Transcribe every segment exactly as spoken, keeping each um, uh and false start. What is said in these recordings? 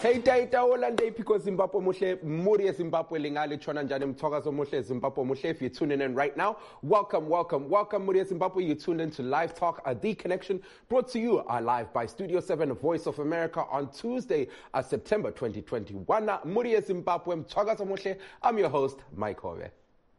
Hey Taita Olande because Zimbabwe Mushe Muri Zimbabwe Lingali Chona Njani Mtokazo Mushe Zimbabwe Mushe. If you're tuning in right now, welcome, welcome, welcome Muri Zimbabwe. You tuned in to Live Talk, a The Connection, brought to you uh, live by Studio seven, Voice of America on Tuesday, uh, September twenty twenty-one. Muri Zimbabwe Mtokazo Mushe. I'm your host, Mike Hove.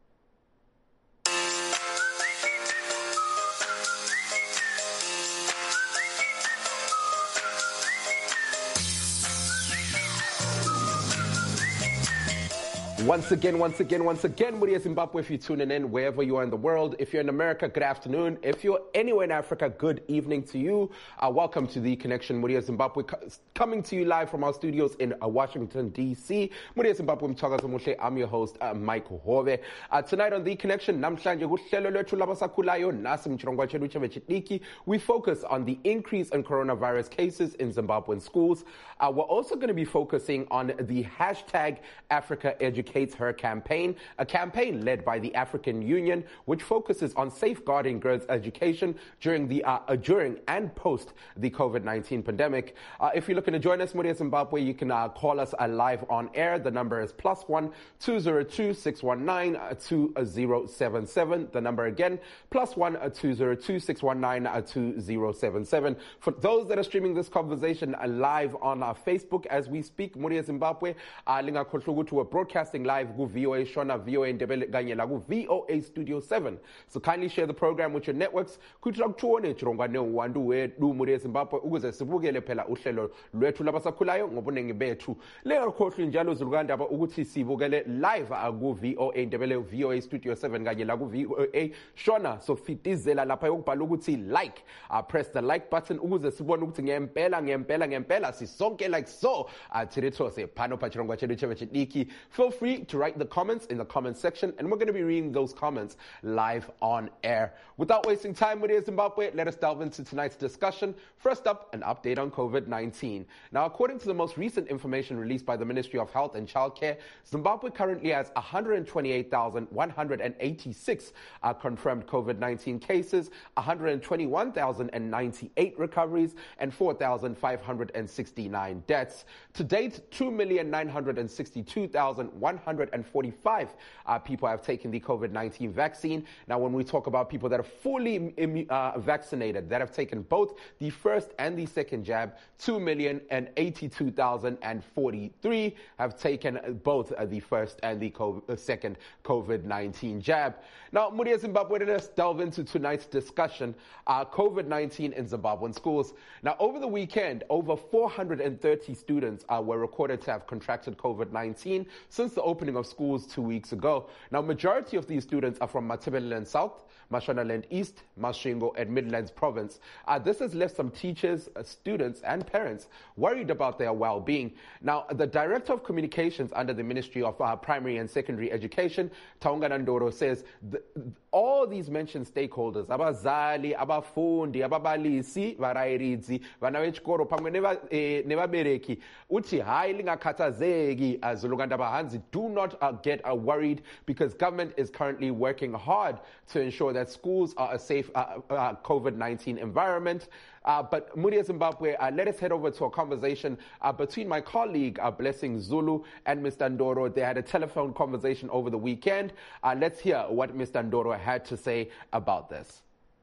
Once again, once again, once again, Muri Zimbabwe, if you're tuning in, wherever you are in the world. If you're in America, good afternoon. If you're anywhere in Africa, good evening to you. Uh, welcome to The Connection, Muri Zimbabwe, co- coming to you live from our studios in uh, Washington, D C. Muri Zimbabwe, Mtokazo Mushe. I'm your host, uh, Mike Hove. Uh, tonight on The Connection, namhlanje kuhlelo lwethu labasakhulayo nasi mchirongwa chedu chevechidiki. We focus on the increase in coronavirus cases in Zimbabwean schools. Uh, we're also going to be focusing on the hashtag Africa Education Her campaign, a campaign led by the African Union, which focuses on safeguarding girls' education during the uh, uh, during and post the COVID nineteen pandemic. Uh, if you're looking to join us, Muri Zimbabwe, you can uh, call us uh, live on air. The number is plus one two zero two six one nine two zero seven seven. The number again, plus one two zero two six one nine two zero seven seven. For those that are streaming this conversation uh, live on our Facebook as we speak, Muri Zimbabwe, uh, linga kohlugu to a broadcasting live ku V O A Shona, V O A Ndebele kanye la ku V O A Studio seven. So kindly share the program with your networks. Kuthira kuthone chirongwane uwandu wedu Muri Zimbabwe ukuze sibukele phela uhlelo lwethu labasakhulayo ngobunengi bethu. Lengakhohlwi njalo zulukandaba ukuthi sibukele live ku V O A Ndebele, V O A Studio seven kanye la ku V O A Shona. So fitizela lapha yokubhala ukuthi like. Uh, press the like button ukuze sibone ukuthi ngempela ngempela ngempela sisonke like so. Uh, Tirithose phano pa chirongwa chedu chevechidiki. Feel free to write the comments in the comment section, and we're going to be reading those comments live on air. Without wasting time with Zimbabwe, let us delve into tonight's discussion. First up, an update on COVID nineteen. Now, according to the most recent information released by the Ministry of Health and Childcare, Zimbabwe currently has one hundred twenty-eight thousand one hundred eighty-six uh, confirmed COVID nineteen cases, one hundred twenty-one thousand ninety-eight recoveries, and four thousand five hundred sixty-nine deaths. To date, two million nine hundred sixty-two thousand one hundred forty-five uh, people have taken the COVID nineteen vaccine. Now, when we talk about people that are fully immu- uh, vaccinated, that have taken both the first and the second jab, two million eighty-two thousand forty-three have taken both uh, the first and the co- uh, second COVID nineteen jab. Now, Muri Zimbabwe, let's delve into tonight's discussion, uh, COVID nineteen in Zimbabwean schools. Now, over the weekend, over four hundred thirty students uh, were recorded to have contracted COVID nineteen since the opening of schools two weeks ago. Now, majority of these students are from Matabeleland South, Mashonaland East, Masvingo, and Midlands Province. Uh, this has left some teachers, uh, students, and parents worried about their well-being. Now, the Director of Communications under the Ministry of uh, Primary and Secondary Education, Taunga Ndoro, says the, all these mentioned stakeholders, abazali, abafundi, ababalisi, varairidzi, vana vechikoro, pamwe nevabereki, uti hai lingakhathazeki azulukandaba hanzi, do not uh, get uh, worried because government is currently working hard to ensure that schools are a safe uh, uh, COVID nineteen environment. Uh, but Muri Zimbabwe, uh, let us head over to a conversation uh, between my colleague, uh, Blessing Zulu, and Mister Ndoro. They had a telephone conversation over the weekend. Uh, let's hear what Mister Ndoro had to say about this.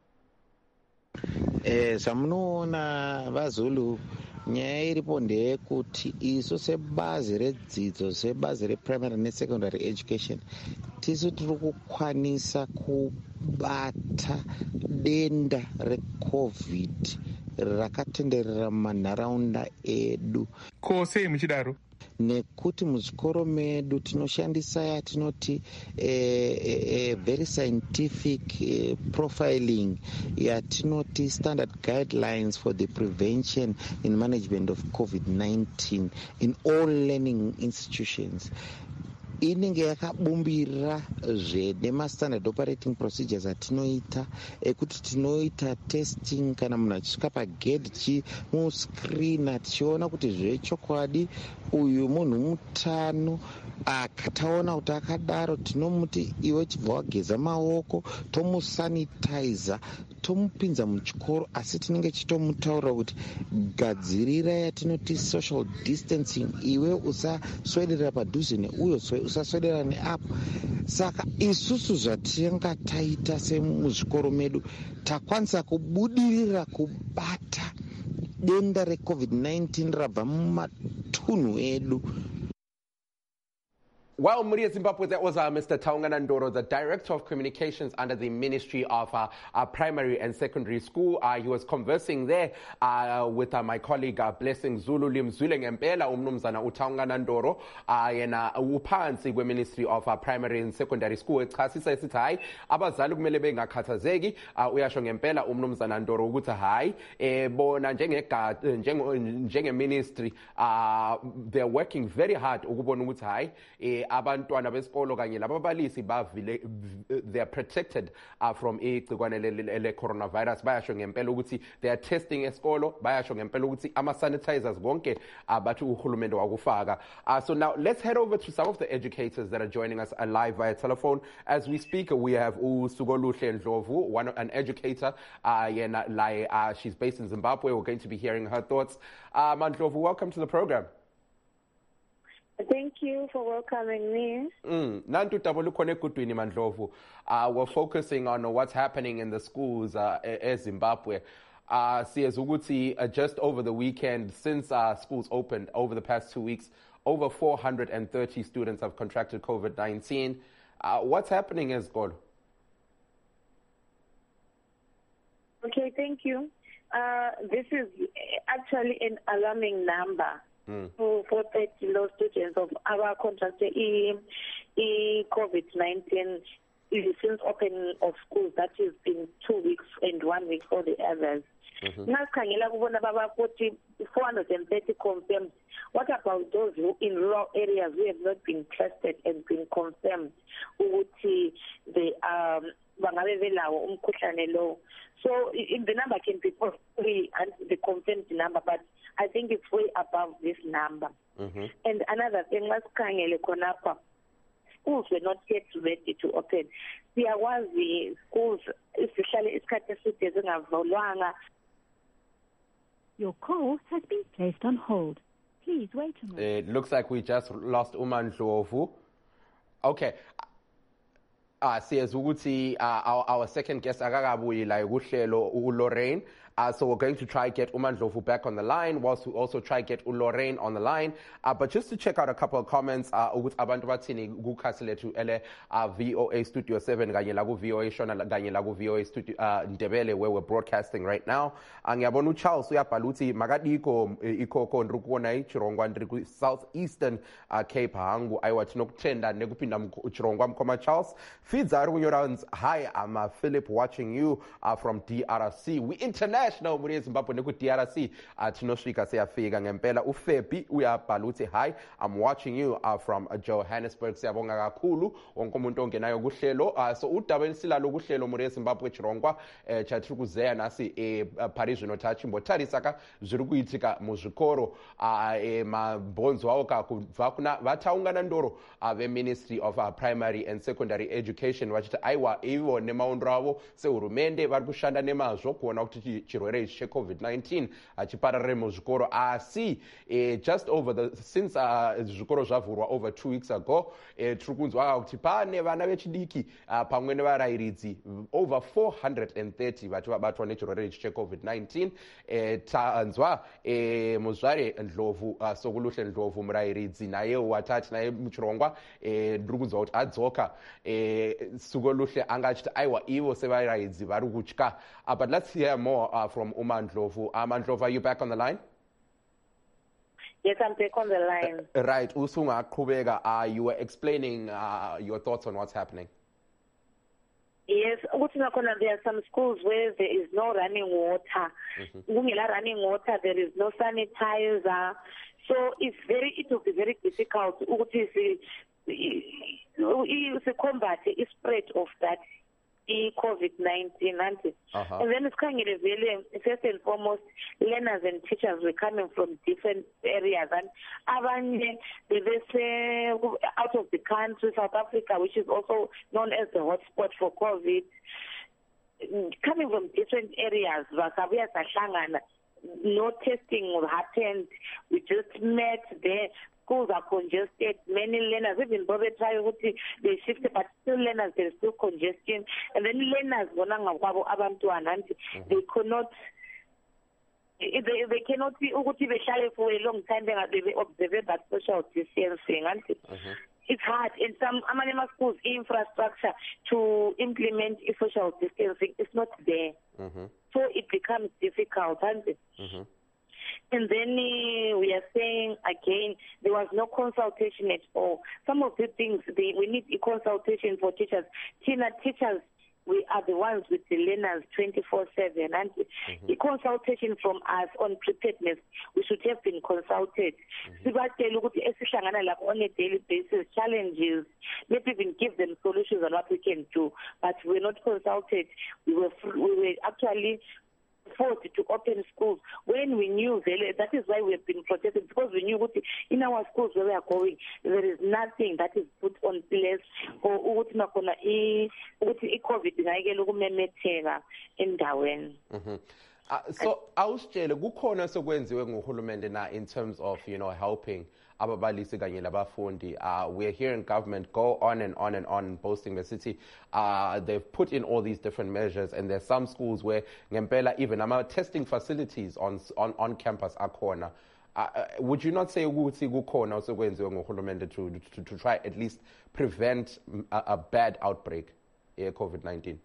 Eh, samunoona vaZulu nyaya iripo ndeyekuti isu sebazi redzidzo sebazi reprimary nesecondary education tisu tiri kukwanisa kubata denda recovid rakatenderera mumanharaunda edu. Ko sei muchidaro? Nekuti muzvikoro medu tinoshandisa yatinoti eh, eh, very scientific eh, profiling yatinoti standard guidelines for the prevention and management of COVID nineteen in all learning institutions. Inenge yakabumbira zvede mastandard operating procedures atinoita ekuti tinoita testing kana munhu achisvika pagedhi chimuscreena tichiona kuti zvechokwadi uyu munhu mutano. Akataona kuti akadaro tinomuti iwe chibva wageza maoko tomusanitizer hatomupinza muchikoro asi tinenge chitomutaurira kuti gadzirira yatinoti social distancing, iwe usaswedera padhuze neuyo, usaswedera neapo. Saka isusu zvatinga taita semuzvikoro medu takwanisa kubudirira kubata denda recovid nineteen rabva mumatunhu edu. Well, Muria Zimbabwe, that was uh, Mister Taungana Ndoro, the Director of Communications under the Ministry of uh, uh, Primary and Secondary School. Uh, he was conversing there uh, with uh, my colleague uh, Blessing Zulu Limzule Ngempela umnumzana uTaungana Ndoro uh, yena uphansi kwe-Ministry of uh, Primary and Secondary School. Echasisa esithi hayi abazali kumele bengakhathazeki. uh, uyasho ngempela umnumzana Ndoro ukuthi hayi eh, bona njengega njenge-ministry uh, they're working very hard ukubona ukuthi hayi eh, abantwana besikolo kanye lababalisi bavile they are protected uh, from igcikwane le coronavirus. Bayasho ngempela ukuthi they are testing esikolo, bayasho ngempela ukuthi ama sanitizers bonke abathi uhulumende wakufaka. Uh, so now let's head over to some of the educators that are joining us live via telephone as we speak. We have uSugoluhle Ndlovu, one an educator uh, yena la uh, she's based in Zimbabwe. We're going to be hearing her thoughts. uh, Mandlovu, welcome to the program. Thank you for welcoming me. Mm. Nantu tabolu kone kutwini Mandlovu. Uh, we're focusing on what's happening in the schools uh, in Zimbabwe. Uh, Siyazuguti, uh, just over the weekend, since uh, schools opened over the past two weeks, over four hundred thirty students have contracted COVID nineteen. Uh, what's happening in Zikolo? Okay, thank you. Uh, this is actually an alarming number. Mm. For, for thirty law students of our contracted e, e COVID nineteen since opening of schools, that has been two weeks and one week for the others. Nasikhangela kubona baba forty four hundred thirty confirmed. What about those who in rural areas who have not been tested and been confirmed ukuthi they um bangabe belawo umkhuhlane lo? So in the number can be possibly the confirmed number, but I think it's way above this number. Mm-hmm. And another thing, masikhangele khonapha, schools were not yet ready to open. Siyawazi schools isihlale isikhathi eside zingavulwanga. Your call has been placed on hold. Please wait a moment. It looks like we just lost Umandlovu. Okay. Ah, siyazukuthi uh, our, our second guest akakabuyi la ukuhlelo uLorraine. Uh, so we're going to try get Umandlovu back on the line, whilst we also try get uLorraine on the line. Uh, but just to check out a couple of comments, uh, ukuthi abantu bathini kukhasi lethu ele uh, V O A Studio seven kanye la ku V O A Shona kanye la ku V O A Studio uh, Ndebele, where we're broadcasting right now. Ngiyabona uCharles uyabhala uthi makadiko ikhokho ndri kuona ichirongwa ndri ku southeastern uh, Cape hangu ayiwathi nokutenda nekupinda uchirongwa mkhoma Charles. Feeds are kunyora, hi, I'm uh, Philip watching you uh, from D R C. We international National Muria Zimbabwe neku D R C tinosvika siyafika ngempela. uFebi uyabhala uthi hi, I'm watching you uh, from uh, Johannesburg. Siyabonga kakhulu wonke umuntu ongenayo kuhlelo. Uh, so udaba esilalo kuhlelo Muria Zimbabwe chirongwa eh, chatiri kuzeya nasi eh, Paris notachi mbotarisaka zviri kuitika muzvikoro uh, eh, mabhonzo awo kakubva kuna vataungana ndoro uh, veMinistry of uh, Primary and Secondary Education vachiti aiwa ivo nemaondo avo sehurumende vari kushanda nemazvo kuona kuti chirwere cheCovid nineteen achipararire muzvikoro asi eh, just over the since uh, zvikoro zvavhurwa over two weeks ago eh, tiri kunzwa kuti pane vana vechidiki uh, pamwe nevarairidzi over four hundred thirty vati vabatwa nechirwere cheCovid nineteen. eh, tanzwa eh, muzvare Ndlovu uh, Soguluhle Ndlovu murairidzi naye watati naye muchirongwa eh, ndiri kunzwa kuti adzoka eh, Soguluhle angachiti aiwa ivo sevarairidzi vari kutya. Uh, but let's hear more uh, from Umandlovu. Uh, Mandlovu, are you back on the line? Yes, I'm back on the line. Uh, right. Usunga Kubega, uh, you were explaining uh, your thoughts on what's happening. Yes, there are some schools where there is no running water. Mm-hmm. running water, there is no sanitizer. So it's very, it will be very difficult to combat the spread of that COVID nineteen. Uh-huh. And then it's kind of really, first and foremost, learners and teachers were coming from different areas. And they say out of the country, South Africa, which is also known as the hotspot for COVID. coming from different areas, no testing happened. We just met there. Schools are congested. Many learners, even though they try they shifted, but still learners, there's still congestion. And then learners, they could not. They, they cannot be for a long time. They observe that social distancing. Mm-hmm. It's hard in some Amanema schools. Infrastructure to implement social distancing is not there, mm-hmm. so it becomes difficult. Mm-hmm. And then uh, we are saying again, there was no consultation at all. Some of the things they, we need a consultation for teachers. Tina, teachers. We are the ones with the learners twenty-four seven. And mm-hmm. the consultation from us on preparedness, we should have been consulted. Mm-hmm. On a daily basis, challenges, maybe even give them solutions on what we can do. But we're not consulted. We were, we were actually forced to open schools when we knew that is why we have been protected, because we knew in our schools where we are going there is nothing that is put on place for ukuthi nakhona i ukuthi iCovid ngayike lokumemetheka endaweni. Mhm. Uh, so awusitshele kukhona sokwenziwe ngohulumende na in terms of, you know, helping ababalisi kanye labafundi. Uh, we're hearing government go on and on and on boasting the city. Uh, they've put in all these different measures, and there's some schools where ngempela even our testing facilities on on on campus are corner. Uh, would you not say ukuthi kukhona sokwenziwe ngohulumende to, to to try at least prevent a, a bad outbreak of COVID nineteen?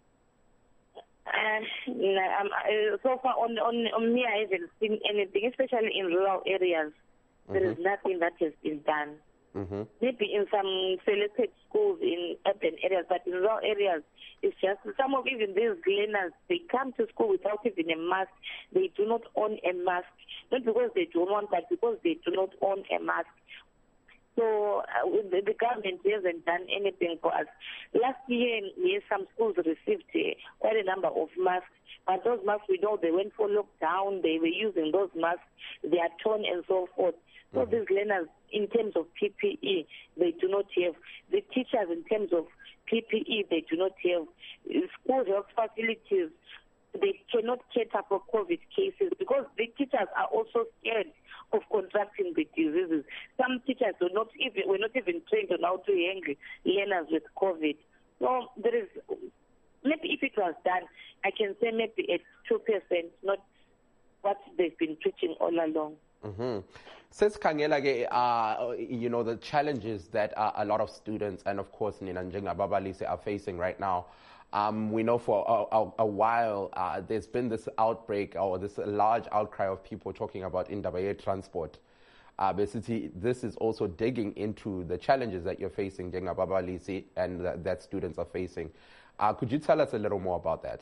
Uh, um, uh, so far on, on, on me, I haven't seen anything, especially in rural areas. Mm-hmm. There is nothing that has been done. Mm-hmm. Maybe in some selected schools in urban areas, but in rural areas, it's just some of even these learners, they come to school without even a mask. They do not own a mask. Not because they don't want, but because they do not own a mask. So uh, the, the government hasn't done anything for us. Last year, yes, some schools received uh, quite a number of masks, but those masks, we know they went for lockdown, they were using those masks, they are torn and so forth. So mm-hmm. these learners, in terms of P P E, they do not have. The teachers, in terms of P P E, they do not have. School health facilities, they cannot cater for COVID cases because the teachers are also scared of contracting the diseases. Some teachers do not even were not even trained on how to handle learners with COVID. So there is maybe if it was done, I can say maybe at two percent, not what they've been preaching all along. Mm-hmm. Says Kangela, uh, you know, the challenges that uh, a lot of students and of course Nina Njenga Babalise are facing right now. Um, we know for a, a, a while uh, there's been this outbreak or this large outcry of people talking about Indabaye transport. Uh, basically, this is also digging into the challenges that you're facing, Njenga Babalise, and that, that students are facing. Uh, could you tell us a little more about that?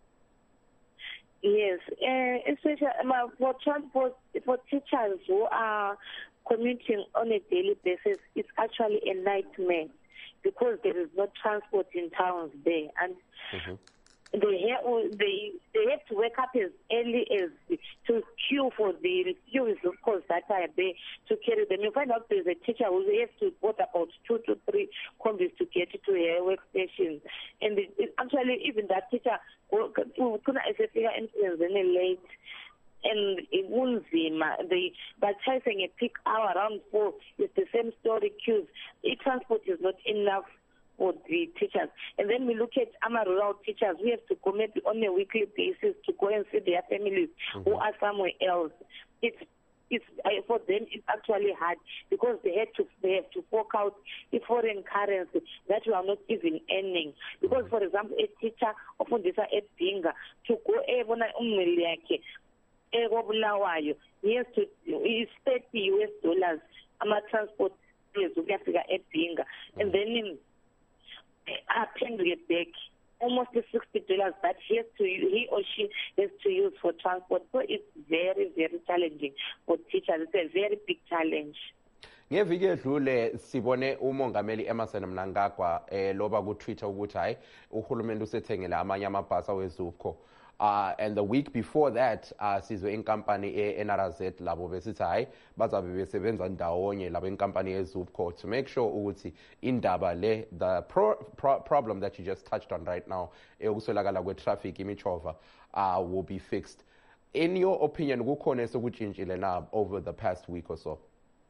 Yes, uh, especially uh, for transport, for teachers who are commuting on a daily basis, it's actually a nightmare because there is no transport in towns there, and mm-hmm. they have they they have to wake up as early as to queue for the queues, of course, that are there to carry them. You find out there's a teacher who has to walk about two to three combis to get to her workstation, and it, it actually even that teacher couldn't influence any late. And it won't be, they, by chasing a peak hour around four, it's the same story queues. The transport is not enough for the teachers. And then we look at our rural teachers. We have to go maybe on a weekly basis to go and see their families mm-hmm. who are somewhere else. It's it's uh, for them it's actually hard because they have to they have to fork out the foreign currency that we are not even earning. Because, for example, a teacher often this at Binga to go ebona umweli yakhe he has to he's thirty U S dollars. Ama transport is ukuyafika eBinga, and then him aphendule back almost the sixty dollars that he has to he or she has to use for transport. So it's very very challenging for teachers. It's a very big challenge. Ngeviki edlule sibone umongameli Emmerson Mnangagwa eh loba ku Twitter ukuthi hayi uhulumende usethengele amanye amabhasi awezupco. Uh, and the week before that, uh, sizwe inkampani e-N R Z labo besithi hayi bazabe besebenza ndawonye labo inkampani ye-Zupco to make sure ukuthi indaba le, the pro, pro, problem that you just touched on right now, eyokuswelakala kwe-traffic imichova, uh, will be fixed. In your opinion, kukhona esekutshintshile na over the past week or so?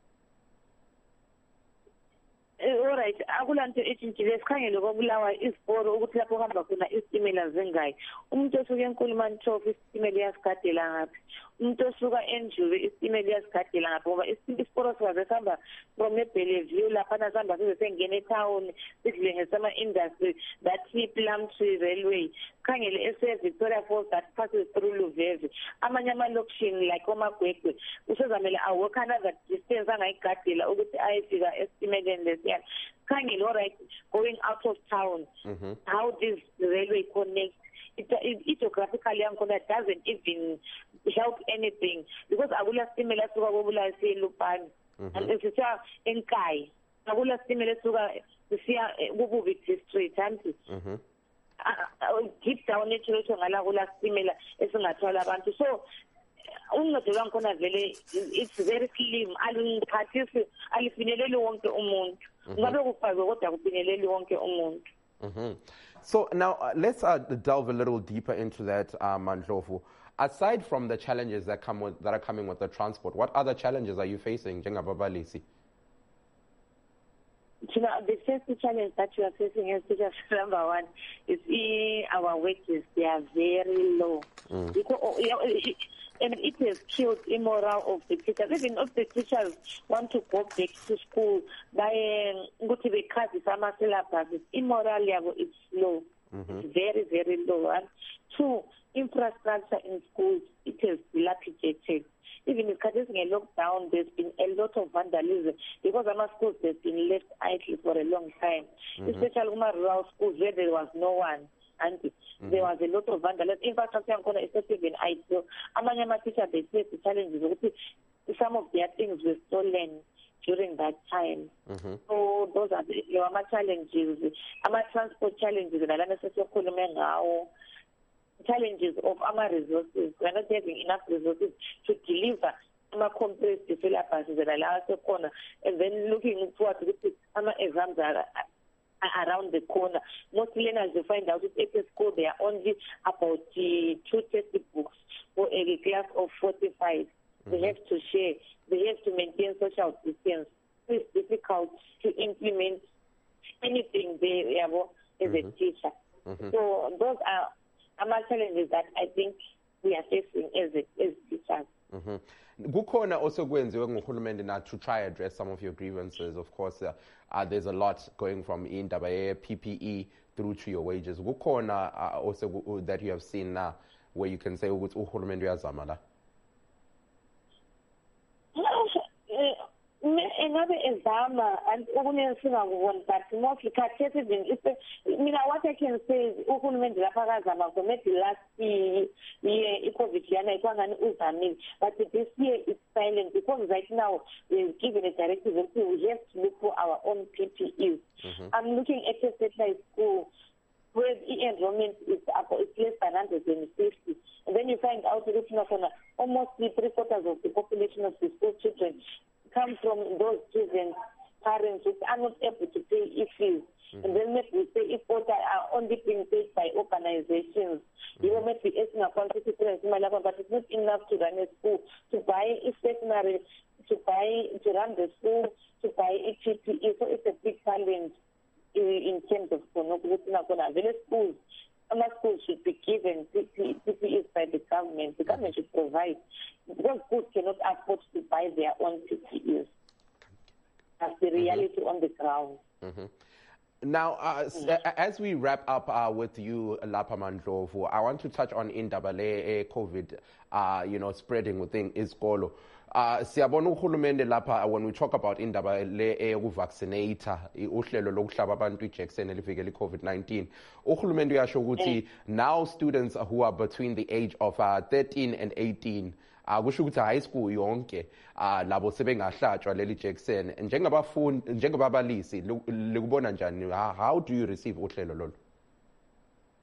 All right, akulanto etshintshile sikhangele kobulawa isiporo ukuthi lapho kuhamba khona isitimela zingayi. Umuntu osuka eNkulumanthofu isitimela iyasigadela ngaphi? Umuntu osuka eNjuve isitimela iyasigadela ngaphi? Ngoba isiporo sikaze sihamba from eBellevue lapha nasihamba size sengena etown sidlule ngesama-industry that Plumtree Railway. Khangele ese-Victoria Falls that passes through Luveve. Amanye amalokishini like oMagwegwe usezamele awalk another distance angayigadela ukuthi ayefika esitimeleni lesiya. Khangele, all right, going out of town, mm-hmm. how this railway connects. It, it, it geographically doesn't even help anything because akula stimela suka kobula eLupane and sisiya eNkai akula stimela suka sisiya kububi district anti deep down ethu ngala kula stimela esingathwala abantu so uncedo lwakhona vele it's very slim aliphathisi alifinyeleli wonke umuntu ngabe kufakwe kodwa kufinyeleli wonke umuntu. So now uh, let's uh, delve a little deeper into that, uh, Mandlovu. Aside from the challenges that come with, that are coming with the transport, what other challenges are you facing, njengababalisi? You know, the first challenge that you are facing as teachers, number one, is uh, our wages. They are very low. Mm. Because, oh, you know, it, and it has killed the morale of the teachers. Even if the teachers want to go back to school, by go to the class, some syllabus, immoral level is low. Mm-hmm. It's very, very low. And two, infrastructure in schools, it has dilapidated. Even if Kadis in a lockdown, there's been a lot of vandalism because our schools have been left idle for a long time, mm-hmm. especially rural schools where there was no one. And mm-hmm. there was a lot of vandalism. Infrastructure is not even idle. Among my teachers, they face the challenges. Some of their things were stolen during that time. Mm-hmm. So those are the my challenges. Our transport challenges, challenges of our resources. We are not having enough resources to deliver our complex syllabuses that allow us to corner. And then looking forward to our exams are, are around the corner. Most learners will find out that at school there are only about uh, two textbooks for a class of forty-five. Mm-hmm. They have to share. They have to maintain social distance. It's difficult to implement anything there as mm-hmm. a teacher. Mm-hmm. So those are our challenges that I think we are facing as a, as teachers. Kukhona also kwenziwe nguhulumende na to try address some of your grievances. Of course, uh, uh, there's a lot going from indaba ye P P E through to your wages. Kukhona uh, also uh, that you have seen now where you can say ukuthi uhulumende uyazama la. Another example, and but mostly criticism. I mean, what I can say is, maybe last year, COVID, but this year it's silent because right now we've given a directive that we have to look for our own P P Es. Mm-hmm. I'm looking at a satellite school where the enrollment is about it's less than one hundred fifty. And then you find out that almost three quarters of the population of the school children come from those children, parents who are not able to pay fees. Mm-hmm. And then maybe we say if quota are only being paid by organizations, mm-hmm. you know, maybe it's not quantity, but it's not enough to run a school, to buy a stationery, to buy, to run the school, to buy a P P E. So it's a big challenge in, in terms of village schools. Some schools should be given P P Es by the government. The government should provide. Because schools cannot afford to buy their own P P Es. That's the reality mm-hmm. on the ground. Mm-hmm. Now, uh, mm-hmm. as we wrap up uh, with you, Lapha Mandlovu, I want to touch on indaba le COVID, uh, you know, spreading within isikolo. Uh, siyabona uhulumende lapha when we talk about indaba le eyokuvaccinata uhlelo lokuhlaba abantu ijekiseni elivikela iCovid nineteen. Uhulumende uyasho ukuthi now students who are between the age of uh, thirteen and eighteen uh, kusho ukuthi high school yonke uh, labo sebengahlatshwa leli jekiseni. Njengabafundi njengababalisi likubona njani? How do you receive uhlelo lolo?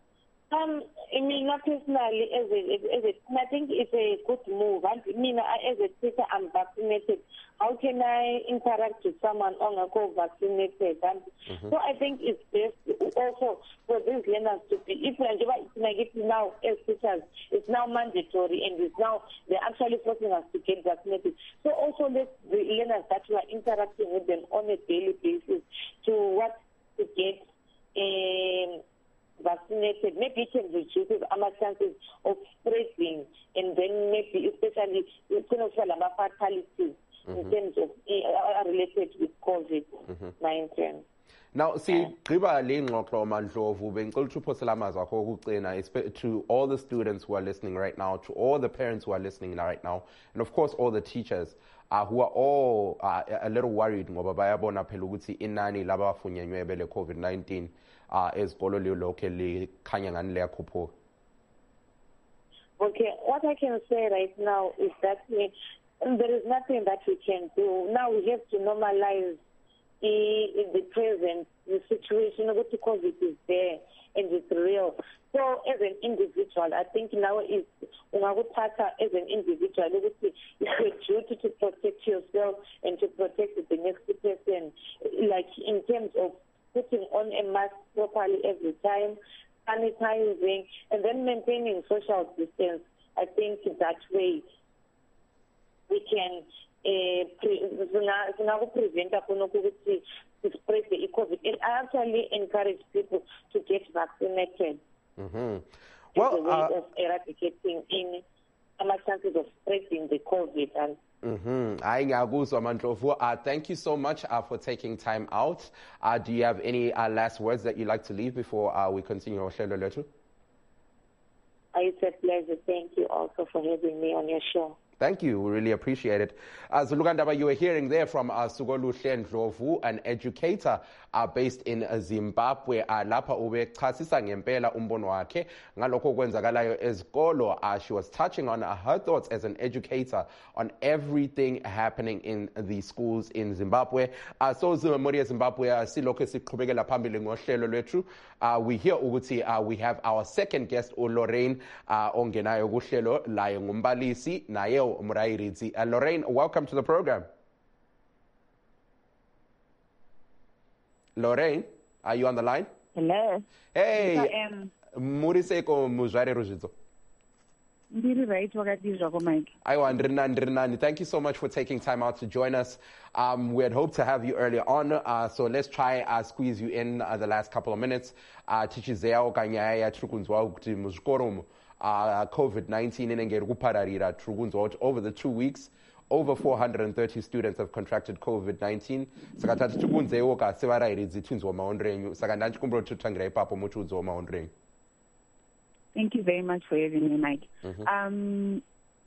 Um, I mean, not personally, as a, as a, I think it's a good move. I mean, as a teacher, I'm vaccinated. How can I interact with someone on a co-vaccinated? And mm-hmm. So I think it's best also for these learners to be, if it's now as teachers, it's now mandatory and it's now, they're actually forcing us to get vaccinated. So also let the learners that we are interacting with them on a daily basis to what to get um, vaccinated, maybe it can reduce our chances of spreading, and then maybe especially fatalities mm-hmm. in terms of uh, related with COVID nineteen. Mm-hmm. Now, see, Griba Lingoklo Mandlovu, to all the students who are listening right now, to all the parents who are listening right now, and of course all the teachers uh, who are all uh, a little worried ngoba bayabona phela ukuthi inani labafunyenwe bele COVID nineteen uh, ezikolo locally khanya ngani liyakhuphuka. Okay, what I can say right now is that we, there is nothing that we can do. Now we have to normalize in the present, the situation of the COVID is there and it's real. So as an individual, I think now is as an individual, it's your duty to protect yourself and to protect the next person, like in terms of putting on a mask properly every time, sanitizing, and then maintaining social distance. I think that way we can Uh, prevent to spread the COVID. And I actually encourage people to get vaccinated. Mm-hmm. Well, as a way uh, of eradicating any chances of spreading the COVID. And mm-hmm. uh, thank you so much uh, for taking time out. Uh, do you have any uh, last words that you'd like to leave before uh, we continue our show? It's a pleasure. Thank you also for having me on your show. Thank you. We really appreciate it. Uh, Zulugandaba, you were hearing there from uh, Sugoluhle Ndlovu, an educator uh, based in uh, Zimbabwe. Uh, lapha ube chasisa ngempela umbono wakhe ngalokho kwenzakalayo ezikolo. Uh, she was touching on uh, her thoughts as an educator on everything happening in the schools in Zimbabwe. Uh, so Moriya Zimbabwe uh, silokho siqhubekela phambili ngohlelo lwethu. Uh, we hear ukuthi uh, we have our second guest, Lorraine uh, ongenayo kuhlelo laye ngumbalisi naye Murairidzi. Uh, Lorraine, welcome to the program. Lorraine, are you on the line? Hello. Hey. Yes, I am. Muriseko muzvare ruzvidzo. Ndiri right wakati zvako Mike. Aiwa ndirinani ndirinani. Thank you so much for taking time out to join us. Um, we had hoped to have you earlier on, uh, so let's try uh, squeeze you in uh, the last couple of minutes. Uh, tichizea kanyaya ya trukunzwa kuti muzvikoro Uh, COVID nineteen inenge kupararira trukunzwa kuti over the two weeks over four hundred thirty students have contracted COVID nineteen. Saka tati tukunzewo ka sevarairidzi twinzwa maonrenyu. Saka ndanchikumbura tutangira ipapo muchudzo maonrenyu. Thank you very much for having me, Mike. Mm-hmm. Um,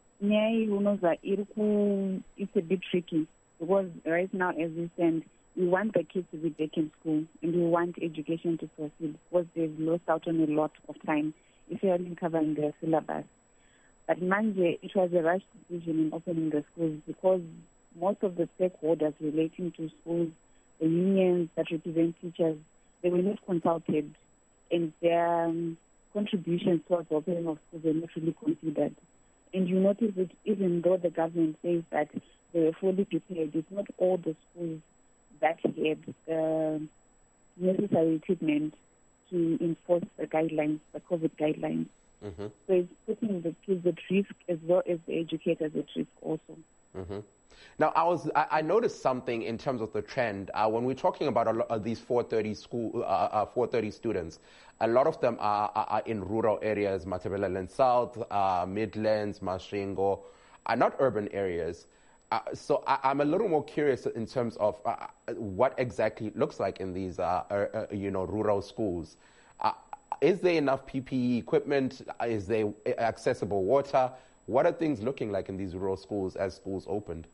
it's a bit tricky because right now, as we stand, we want the kids to be back in school and we want education to proceed because they've lost out on a lot of time if you are covering their syllabus. But Manje, it was a rash decision in opening the schools because most of the stakeholders relating to schools, the unions that represent teachers, they were not consulted and their um, contributions towards the opening of schools were not really considered. And you notice that even though the government says that they were fully prepared, it's not all the schools that had the necessary equipment to enforce the guidelines, the COVID guidelines. Mm-hmm. So it's putting the kids at risk as well as the educators at risk also. Mm-hmm. Now, I was I, I noticed something in terms of the trend. Uh, when we're talking about a lot of these four thirty school, uh, uh, four thirty students, a lot of them are, are, are in rural areas, Matabeleland South, uh, Midlands, Masvingo, are not urban areas. Uh, so I, I'm a little more curious in terms of uh, what exactly it looks like in these, uh, uh, you know, rural schools. Uh, is there enough P P E equipment? Is there accessible water? What are things looking like in these rural schools as schools opened?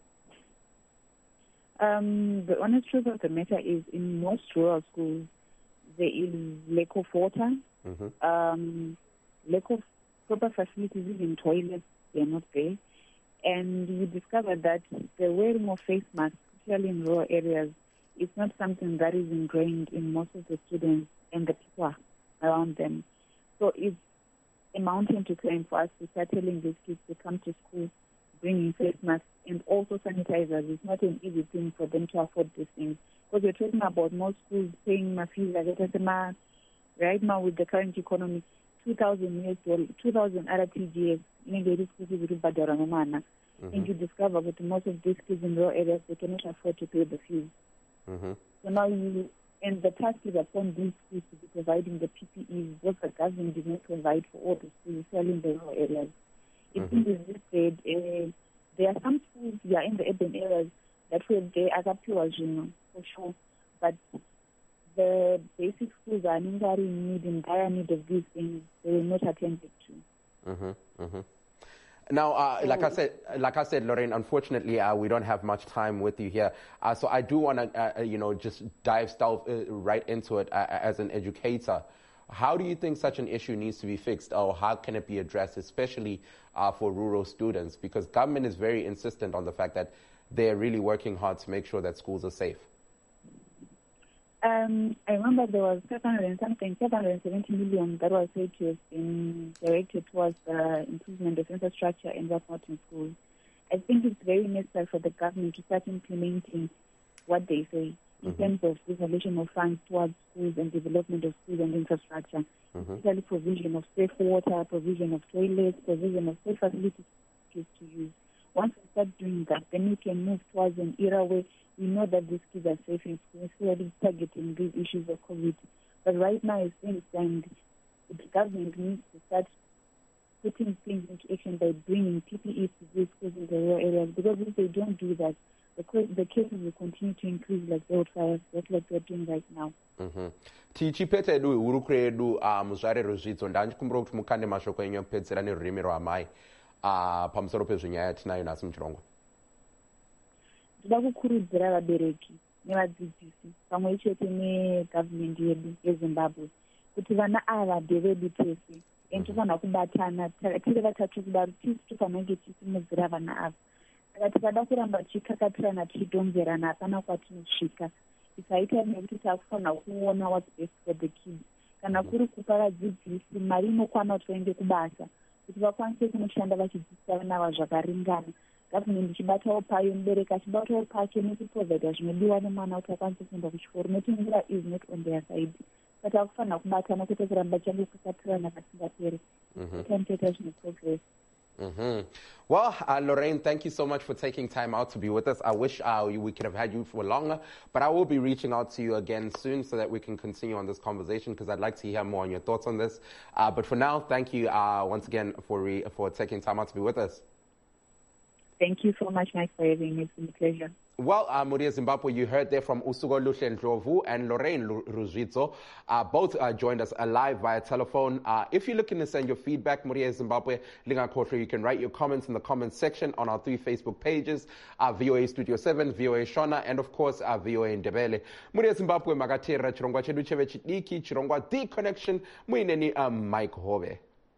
Um, the honest truth of the matter is, in most rural schools, there is lack of water, mm-hmm. um, lack of proper facilities, even toilets, they're not there. And we discovered that the wearing of face masks, especially in rural areas, is not something that is ingrained in most of the students and the people around them. So it's a mountain to climb for us to start telling these kids to come to school, bringing face masks and also sanitizers. It's not an easy thing for them to afford these things. Because we're talking about most schools paying my fees like that. Right now with the current economy, two thousand U S dollars, two thousand R T G S, mm-hmm. and you discover that most of these kids in rural areas, they cannot afford to pay the fees. Mm-hmm. So now you, and the task is upon these schools to be providing the P P Es, what the government did not provide for all the schools selling the rural areas. It mm-hmm. is listed, uh, there are some schools yeah, in the urban areas that will they are pure, you know, for sure. But the basic schools are in need, in dire need of these things. They will not attend it to. Mm-hmm, mm-hmm. Now, uh, like I said, like I said, Lorraine, unfortunately, uh, we don't have much time with you here. Uh, so I do want to, uh, you know, just dive uh, right into it uh, as an educator. How do you think such an issue needs to be fixed, or how can it be addressed, especially uh, for rural students? Because government is very insistent on the fact that they're really working hard to make sure that schools are safe. Um, I remember there was seven hundred and something, seven hundred seventy million that was said to have been directed towards the improvement of infrastructure and whatnot in schools. I think it's very necessary for the government to start implementing what they say in mm-hmm. terms of resolution of funds towards schools and development of schools and infrastructure, mm-hmm. especially provision of safe water, provision of toilets, provision of safe facilities to use. Once we start doing that, then we can move towards an era where we know that these kids are safe in school, especially targeting these issues of COVID. But right now, it seems and the government needs to start putting things into action by bringing P P Es to these schools in the rural areas. Because if they don't do that, the, the cases will continue to increase like wildfires, just like they're doing right now. tichipeta edu hurukuru edu muzvare rozvidzo ndanchikumbira kuti mukande mashoko enyu ekupedzisira nerurimi rwamai pamusoro pezvenyaya yatinayo nhasi muchirongwa. Toda kukurudzira vabereki nevadzidzisi pamwe chete negavhmendi yedu yeZimbabwe kuti vana ava ndevedu tese and tofanira kubatana tiri vatatu kudaro tisi tofanira kunge tichimudzira vana ava. Saka tikada kuramba tichikakatirana tichidonzerana hapana kwatinosvika. Tisaita nekuti takufanira kuona what's best for the kids. Kana kuri kupa vadzidzisi mari inokwana kuti vaende kubasa kuti vakwanise kunoshanda vachidzidzisa vana ava zvakaringana. Government ichibatawo payo, mubereki achibatawo pake nekuprovida zvinodiwa nemwana kuti akwanise kuenda kuchikoro nekuti njira is not on their side. Saka takufanira kubatana kwete kuramba changokakatirana katingaperi. Tichaita zvine progress. Mm-hmm. Well, uh, Lorraine, thank you so much for taking time out to be with us. I wish uh, we could have had you for longer, but I will be reaching out to you again soon so that we can continue on this conversation because I'd like to hear more on your thoughts on this. Uh, but for now, thank you uh, once again for re- for taking time out to be with us. Thank you so much, Mike, for having me. It's been a pleasure. Well, uh, Muria Zimbabwe, you heard there from Usugo Luhle-Ndlovu and Lorraine Rozvidzo. Uh, both uh, joined us live via telephone. Uh, if you're looking to send your feedback, Muria Zimbabwe, you can write your comments in the comments section on our three Facebook pages, uh, V O A Studio seven, V O A Shona, and of course, uh, V O A Ndebele. Muria Zimbabwe, Magatera, Chirongwa Chedu Cheve Chidiki, Chirongwa The Connection, Muineni um, Mike Hove.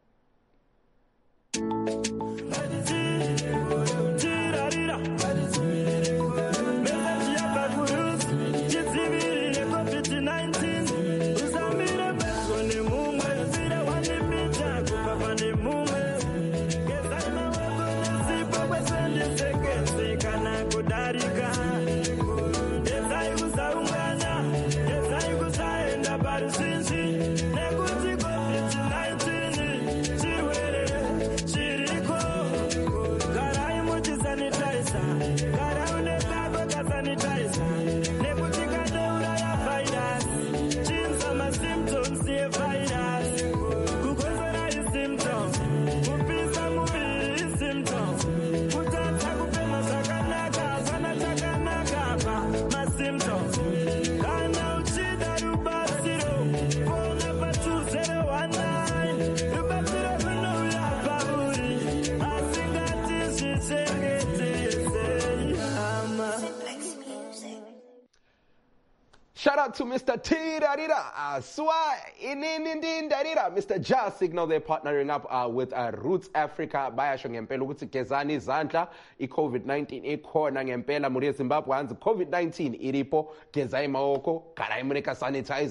Shout out to Mister T Darira, uh, Swa Inindin Darira, Mister Ja Signal. They're partnering up uh, with uh, Roots Africa. Bayasho ngempela ukuthi gezani izandla i-COVID nineteen ikhona ngempela Muria Zimbabwe hanzi COVID nineteen iripo geza imawoko kala imuneka sanitizer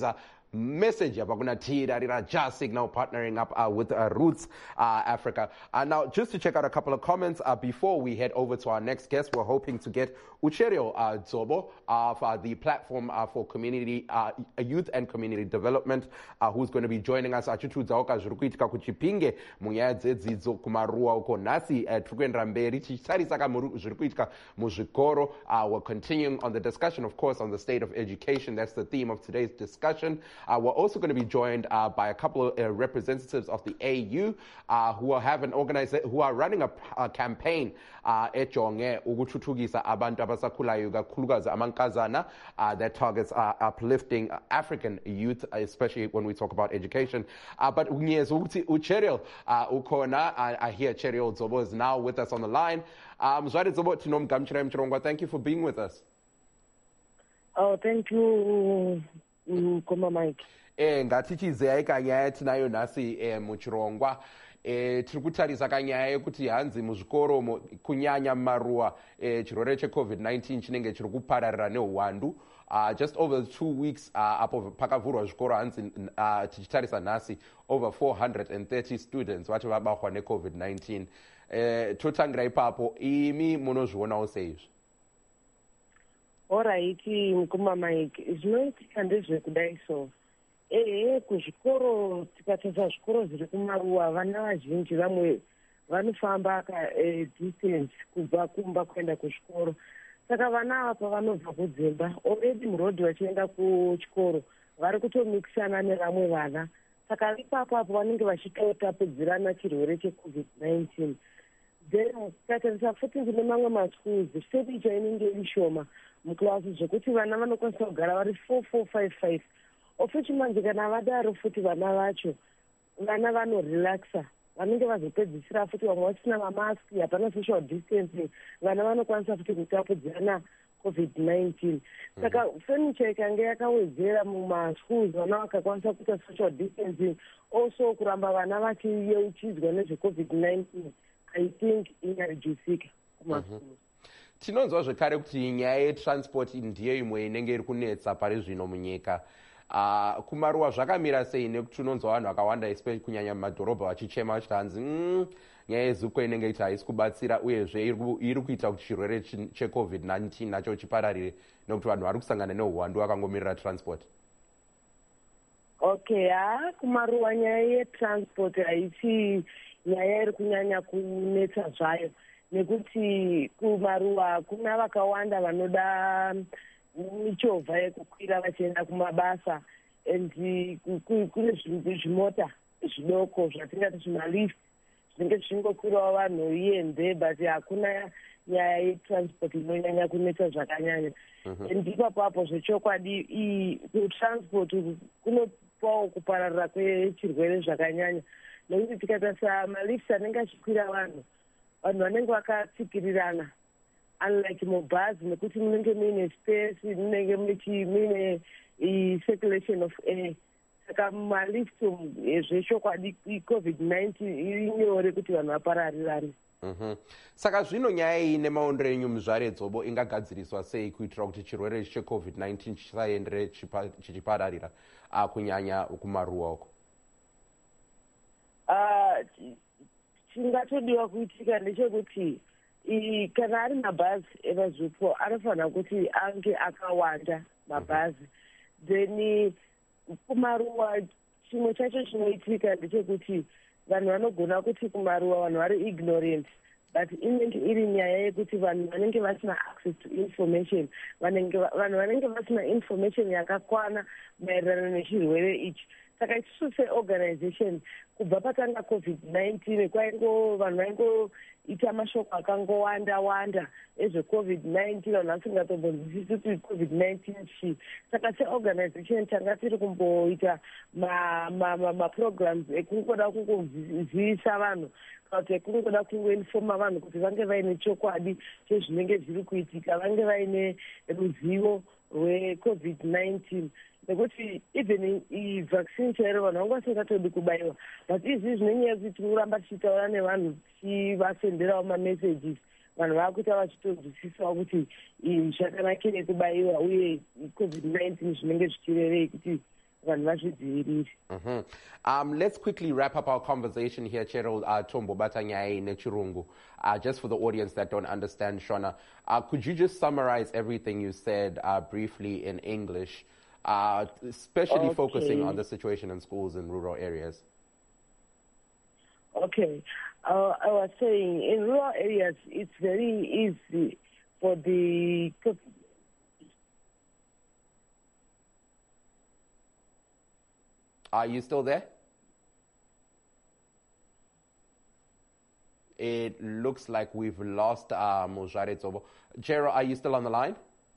message abakuna tirarira just signal partnering up uh, with uh, Roots uh, Africa. And uh, now just to check out a couple of comments uh, before we head over to our next guest, we're hoping to get Ucherio uh, Dzobo of uh, the platform uh, for community uh, youth and community development, uh, who's going to be joining us. Achitudzaoka zviri kuitika kuchipinge munyaya dzedzidzo kumaruwa uko nhasi tiri kuendera mberi tichitarisa zviri kuitika muzvikoro. Uh, we're continuing on the discussion, of course, on the state of education. That's the theme of today's discussion. Uh, we're also going to be joined uh, by a couple of uh, representatives of the A U uh, who are have an organiza- who are running a, a campaign ejonge ukuthuthukisa abantu abasakhulayo kakhulukazi amankazana that targets uh, uplifting African youth, especially when we talk about education. Uh, but ngiyezwa ukuthi uCheryl ukhona. I hear Cheryl Dzobo is now with us on the line. Um, Zwari Dzobo tinomgamchira mchirongwa. Thank you for being with us. Oh, thank you, Koma Mike. Eh, ngatichizeya kanyaya yatinayo nhasi eh, muchirongwa. Eh, tiri kutarisa kanyaya yekuti hanzi muzvikoro kunyanya mumaruwa eh, chirwere checovid nineteen chinenge chiri kupararira neuwandu. Uh, just over two weeks uh, apo pakavhurwa zvikoro hanzi uh, tichitarisa nhasi over four hundred thirty students vati vabatwa necovid nineteen. Eh, totangira ipapo imi munozvionawo seizvi? Oraiti Mukoma Mike, zvinoitika ndezvekudai so. Ehe, kuzvikoro tikatasa zvikoro zviri kumaruwa vana vazhinji vamwe vanofamba ka eh, distance kubva kumba kuenda kuzvikoro. Saka vana ava pavanobva kudzimba already murodhi vachienda kuchikoro vari kutomikisana nevamwe vana. Saka ipapo apo vanenge vachitotapudzirana chirwere checovid nineteen. Then tikatarisa futi kune mamwe maschools stage inenge iri shoma muklasi zvekuti vana vanokwanisa kugara vari four four five five. Ofuchimanje kana vadaro futi vana vacho vana vanorelaxa, vanenge vazopedzisira futi vamwe vasina mamaski, hapana social distancing, vana vanokwanisa futi kutapudzirana covid nineteen. Saka furniture ikange yakawedzera mumaschools vana vakakwanisa kuita social distancing, also kuramba vana vachiyeuchidzwa nezvecovid nineteen, I think ingareducika kumaschools. Tinonzwa zvekare kuti nyaya yetransport ndiyo imwe inenge iri kunetsa pari zvino munyika. Uh, kumaruwa zvakamira sei nekuti tinonzwa vanhu vakawanda especially kunyanya mumadhorobha vachichema vachiti hanzi mm, nyaya yezuko inenge iti haisi kubatsira uyezve iri kuita kuti chirwere checovid nineteen nacho chipararire nekuti vanhu vari kusangana neuwandu vakangomirira transport. Okay, ha kumaruwa nyaya yetransport haisi nyaya iri kunyanya kunetsa zvayo nekuti kumaruwa kuna vakawanda vanoda michovha yekukwira vachienda kumabasa, and kune zvimota zvidoko zvatingati zvimalift zvinenge zvichingokwirawo vanhu iende, but hakuna nyaya yetransport inonyanya kunetsa zvakanyanya. And ipapapo zvechokwadi kutransport kunopawo kupararira kwechirwere zvakanyanya, nekuti tikatarisa malifts anenge achikwira vanhu vanhu vanenge vakatsikirirana, unlike mubhazi nekuti munenge muine space, munenge muine circulation of air. Saka mumalift zvechokwadi covid nineteen iri nyore kuti vanhu vapararirane. Mm-hmm. Saka zvino nyaya iyi nemaondero enyu muZvare Dzobo ingagadziriswa sei kuitira kuti chirwere checovid nineteen chisaendere chichipararira uh, kunyanya kumaruwa uko? Uh, chingatodiwa kuitika ndechekuti kana ari mabhazi evazvipo anofanira kuti ange akawanda mabhazi. Then kumaruwa chimwe chacho chinoitika ndechekuti vanhu vanogona kuti kumaruwa vanhu vari ignorant, but inenge iri nyaya yekuti vanhu vanenge vasina access to information, vanhu vanenge vasina information yakakwana maererano nechirwere ichi. Saka isusu seorganization kubva patanga covid nineteen kwaingo vanhu vaingoita mashoko akangowanda wanda ezvecovid nineteen, vanhu vasingatombonzwisisi kuti covid nineteen chii. Saka seorganization tanga tiri kumboita maprograms ekungoda kungozivisa vanhu kana kuti ekungoda kungoinfoma vanhu kuti vange vaine chokwadi chezvinenge zviri kuitika, vange vaine ruzivo rwecovid nineteen. Nekuti even i-vaccine chairo vanhu vanga vasingatodi kubaiwa, but izvi zvinenyaya yekuti tiri kuramba tichitaura nevanhu tichivasenderawo mamessages, vanhu vakuita vachitozwisisawo kuti zvakanakire kubaiwa uye covid nineteen zvinenge zvichirevei, kuti vanhu vazvidzivirire. Mhm. Um, let's quickly wrap up our conversation here, Cheryl uh, Tombo Batanyai Nechirungu. Uh, just for the audience that don't understand Shona, uh, could you just summarize everything you said uh, briefly in English, uh, especially Okay. focusing on the situation in schools in rural areas? Okay. Uh, I was saying in rural areas, it's very easy for the Are you still there? It looks like we've lost uh, Mojare Tobo. Jero, are you still on the line?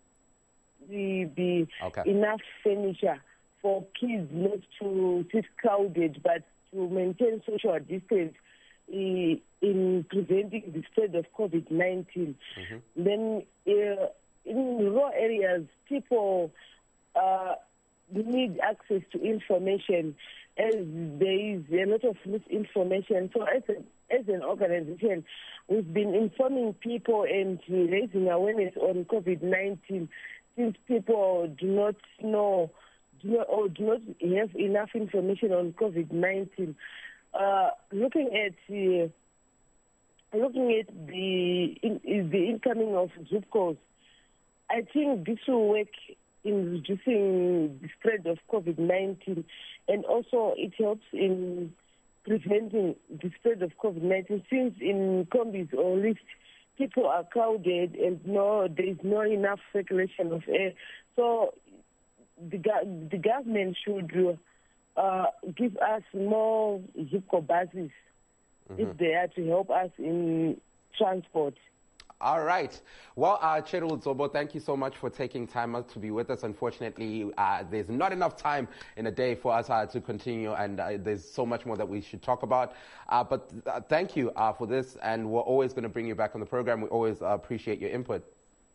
the, the Okay. enough furniture for kids not to sit crowded, but to maintain social distance uh, in preventing the spread of COVID nineteen. Mm-hmm. Then uh, in rural areas, people uh, need access to information, as there is a lot of misinformation. So as a As an organization, we've been informing people and raising awareness on COVID nineteen since people do not know do not, or do not have enough information on COVID nineteen. Uh, looking at uh, looking at the in, the incoming of Zupcos, I think this will work in reducing the spread of COVID nineteen, and also it helps in preventing the spread of COVID nineteen, since in combis or lifts, people are crowded and no, there is not enough circulation of air. So the, the government should uh, give us more Zupco buses mm-hmm. if they are to help us in transport. All right. Well, uh, Cheryl Zobo, thank you so much for taking time out to be with us. Unfortunately, uh, there's not enough time in a day for us uh, to continue, and uh, there's so much more that we should talk about. Uh, but uh, thank you uh, for this, and we're always going to bring you back on the program. We always uh, appreciate your input.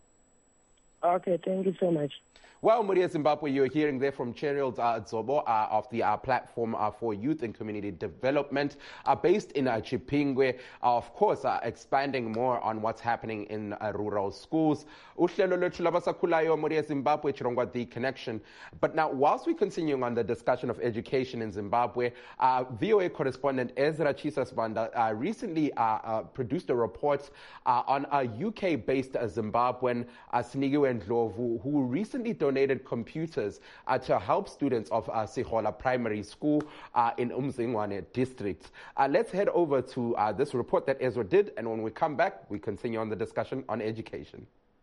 Okay, thank you so much. Well, Muria Zimbabwe, you're hearing there from Cheryl uh, Zobo uh, of the uh, Platform uh, for Youth and Community Development, uh, based in uh, Chipingwe, uh, of course, uh, expanding more on what's happening in uh, rural schools. Uhlelo lwethu labasakhulayo Muria Zimbabwe, chirongwa The Connection. But now, whilst we're continuing on the discussion of education in Zimbabwe, uh, V O A correspondent Ezra Chisasbanda uh, recently uh, uh, produced a report uh, on a U K-based uh, Zimbabwean, uh, Sinigiwe Ndlovu, who recently donated computers uh, to help students of uh, Sihola Primary School uh, in Umzingwane district. Uh, let's head over to uh, this report that Ezra did, and when we come back, we continue on the discussion on education.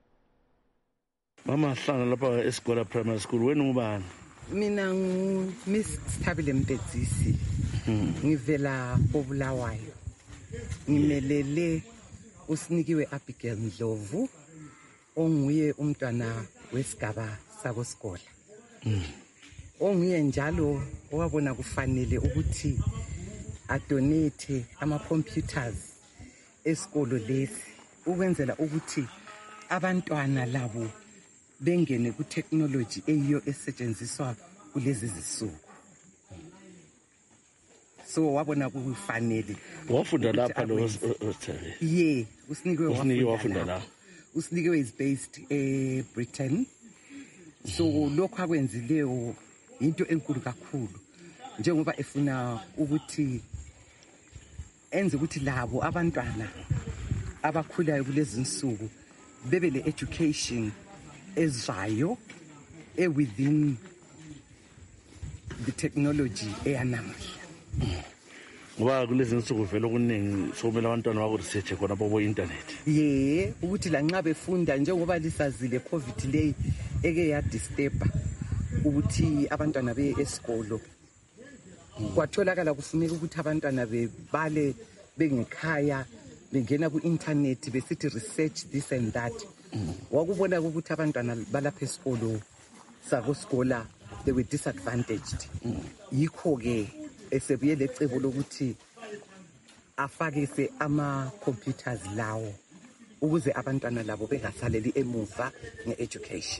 Mama hlala lapha eSihola Primary School wena ngubani? Mina ngu Miss Stabile Mpedzisi. Ngivela koBulawayo. Ngimelele uSinikiwe Abigail Ndlovu onguye umntwana wesigaba sakoSikola. Onguye njalo owabona kufanele ukuthi adonate ama computers esikolo lesi ukwenzela ukuthi abantwana labo bengene ku technology eyiyo esetshenziswa kulezi zisuku. So wabona kufanele wafunda lapha lo hotel. Yeah, uSinikiwe wafunda lapha. uSinikiwe is based in Britain. So lokho akwenzileyo into enkulu kakhulu njengoba efuna ukuthi enze ukuthi labo abantwana abakhulayo kulezi insuku bebe le education ezayo e within the technology eyanamhla. Ngoba kulezi insuku vele okuningi somela abantwana bako research khona bobo internet. Yeah, ukuthi la nxa befunda njengoba lisazile COVID leyi eke ya disturb ukuthi abantwana be esikolo. Kwatholakala kufuneka ukuthi abantwana bebale bengekhaya bengena ku internet besithi research this and that. Wakubona ukuthi abantwana balapha esikolo sakoSikola they were disadvantaged. Yikho ke esebuye lecebo lokuthi afakise ama computers lawo ukuze abantwana labo bengasaleli emuva ngeeducation.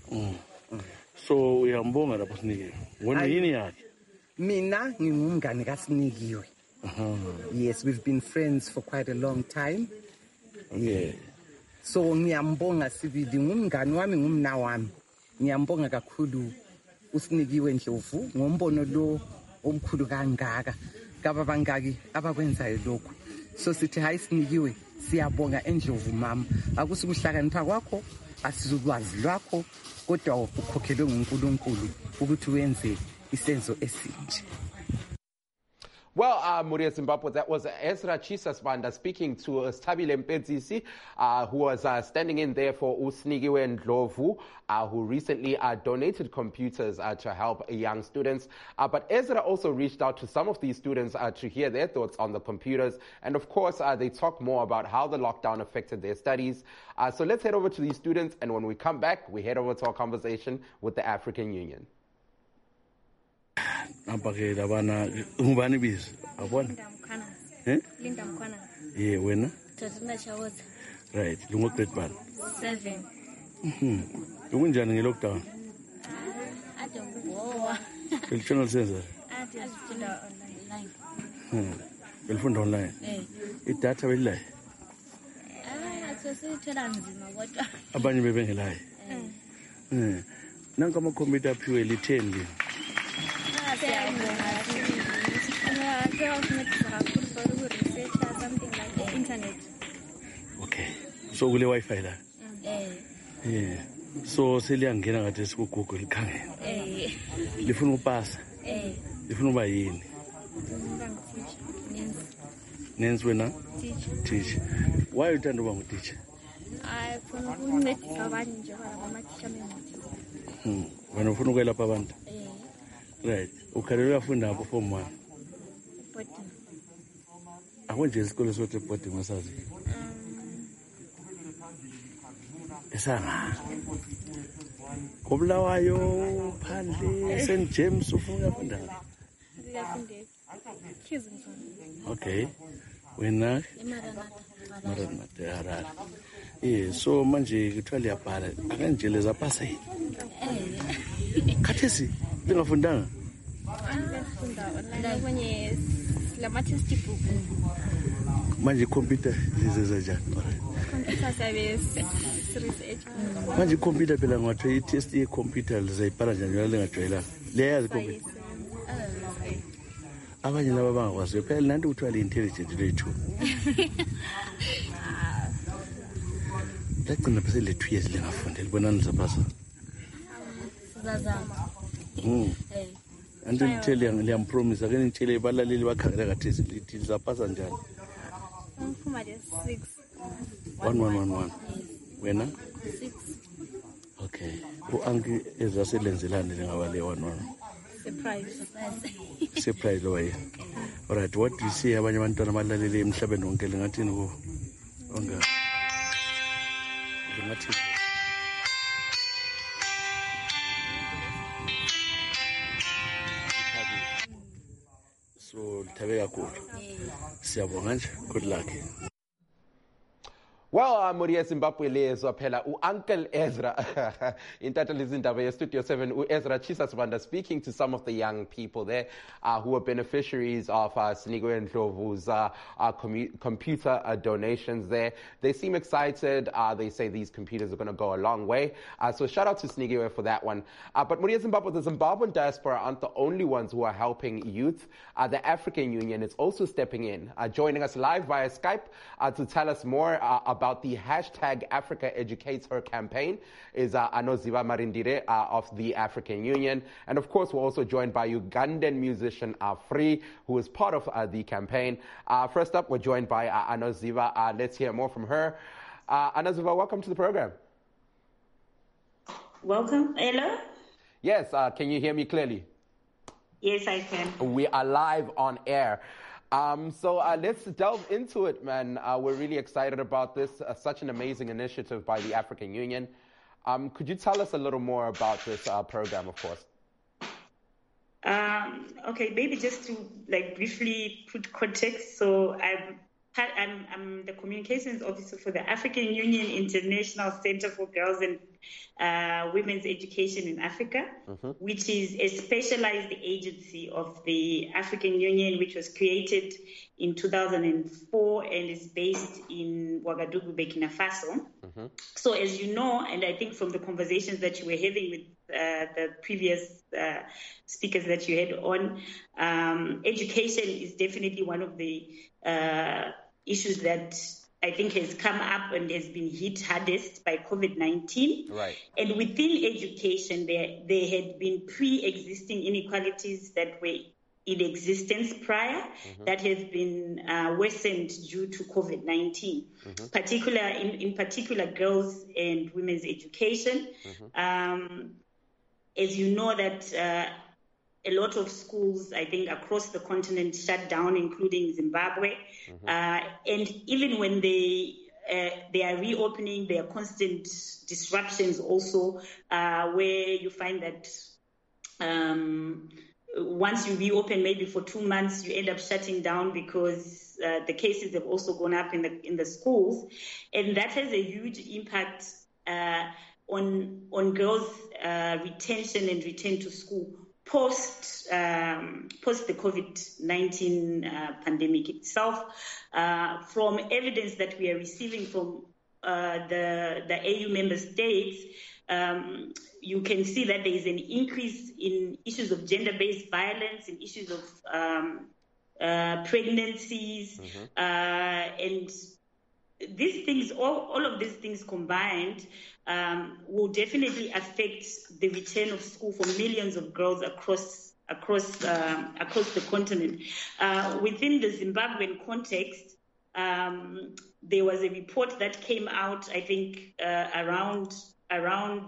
So uyambonga lapho Sinikiwe. Wena yini yakhe? Mina ngingumngane kaSinikiwe. Yes, we've been friends for quite a long time. Yeah. So ngiyambonga sibili ngumngane wami ngumna wami. Ngiyambonga kakhulu uSinikiwe Ndlovu ngombono lo omkhulu kangaka kaba bangaki abakwenzayo lokho. So sithi hayi Sinikiwe siyabonga eNdlovu mama, akusukuhlakanipha kwakho asizukwazi lwakho kodwa ukhokhelwe nguNkulunkulu ukuthi wenze isenzo esinje. Well, uh, Muria Zimbabwe, that was Ezra Chisasbanda speaking to uh, Stabile Mpedzisi, uh, who was uh, standing in there for uSinikiwe Ndlovu, uh, who recently uh, donated computers uh, to help young students. Uh, but Ezra also reached out to some of these students uh, to hear their thoughts on the computers. And of course, uh, they talk more about how the lockdown affected their studies. Uh, so let's head over to these students. And when we come back, we head over to our conversation with the African Union. Napake labana ngubani bizo abona Linda Mkhwana eh Linda Mkhwana yeah wena Tazuna Chawotha right lungo grade one seven mhm ukunjani nge lockdown ade ngowa Belifunda senza ade asifunda online mhm belifunda online eh idatha belilayo ah sesithola nzima kodwa abanye bebengelayo eh nanka ama computer aphiwe litheni something like the internet. Okay. So kule Wi-Fi la? Eh. Yeah. So seliyangena ngathi siku Google likhangela. Eh. Lifuna upasa? Eh. Lifuna uba yini? Nancy wena? Teacher. Teacher. Why uthanda uba ngu-teacher? I funa ukuncedisa abanye njengoba ngama-teacher memories. Hmm. Wena ufuna ukwelapha abantu? Eh. Right. Ukhalelwe uyafunda ngapho form one? Boarding. Akonje isikole sothi boarding wasazi? Esanga. Kobulawayo phandle Saint James ufuna ukufunda? Ngiyafunda. Kizimzana. Okay. Wena? eMaranatha. Maranatha Harare. Eh so manje kuthiwa liyabhala akanjele zapasa yini? Eh. Khathesi lingafundanga? Ngiyafunda online kwenye lama textbook. Manje computer zizenza njani? Computer service research. Manje computer phela ngathi i-test ye-computer lizayibhala njani yona lingajwayelanga. Liyayazi computer? Abanye laba bangakwazi phela nanti kuthiwa le-intelligent lethu. Lagcina phela le-two years lingafunda libonani lizapasa. Sizazama. Mm. Eh. Anti ngitshele ngiyampromise ake ngitshele balaleli bakhangela kathesi lithi lizapasa njani? Ngifuma le six. one one one one. Wena? six. Okay. U-uncle ezaselenzelane lengaba le one one. Surprise. Surprise lo waye. All right, what do you see abanye abantwana abalaleli emhlabeni wonke lingathini ku? Onga. Lingathini? So lithabe kakhulu. Siyabonga nje. Good luck. Well, uh, Muria Zimbabwe lezwa phela u-Uncle Ezra intatheli izindaba ye-Studio seven, u-Ezra Chisasbanda speaking to some of the young people there uh, who are beneficiaries of uh, Sinikiwe Ndlovu's uh, uh, commu- computer uh, donations there. They seem excited. Uh, they say these computers are going to go a long way. Uh, so shout out to Sinikiwe for that one. Uh, but Muria Zimbabwe, the Zimbabwean diaspora aren't the only ones who are helping youth. Uh, the African Union is also stepping in, uh, joining us live via Skype uh, to tell us more uh, about About the hashtag Africa Educates Her campaign is uh, Anoziva Marindire uh, of the African Union. And of course, we're also joined by Ugandan musician Afri, who is part of uh, the campaign. Uh, first up, we're joined by uh, Anoziva. Uh, let's hear more from her. Uh, Anoziva, welcome to the program. Welcome. Hello? Yes, uh, can you hear me clearly? Yes, I can. We are live on air. Um, so uh, let's delve into it, man. Uh, we're really excited about this. Uh, such an amazing initiative by the African Union. Um, could you tell us a little more about this uh, program, of course? Um, okay, maybe just to like briefly put context. So I'm, I'm, I'm the communications officer for the African Union International Center for Girls and uh, Women's Education in Africa, mm-hmm. which is a specialized agency of the African Union, which was created in two thousand four and is based in Ouagadougou, Burkina Faso. Mm-hmm. So as you know, and I think from the conversations that you were having with uh, the previous uh, speakers that you had on. Um, education is definitely one of the uh, issues that I think has come up and has been hit hardest by COVID nineteen. Right. And within education, there, there had been pre-existing inequalities that were in existence prior mm-hmm. that have been uh, worsened due to COVID nineteen, mm-hmm. particular in, in particular girls and women's education. Mm-hmm. Um, as you know that uh, a lot of schools, I think, across the continent shut down, including Zimbabwe. Mm-hmm. Uh, and even when they uh, they are reopening, there are constant disruptions also, uh, where you find that um, once you reopen, maybe for two months, you end up shutting down because uh, the cases have also gone up in the in the schools, and that has a huge impact uh, on on girls' uh, retention and return to school post um, post the COVID nineteen uh, pandemic itself. Uh, from evidence that we are receiving from uh, the the A U member states, um, you can see that there is an increase in issues of gender-based violence, in issues of um, uh, pregnancies, mm-hmm. uh, and these things, all, all of these things combined, um, will definitely affect the return of school for millions of girls across across um, across the continent. Uh, within the Zimbabwean context, um, there was a report that came out, I think, uh, around around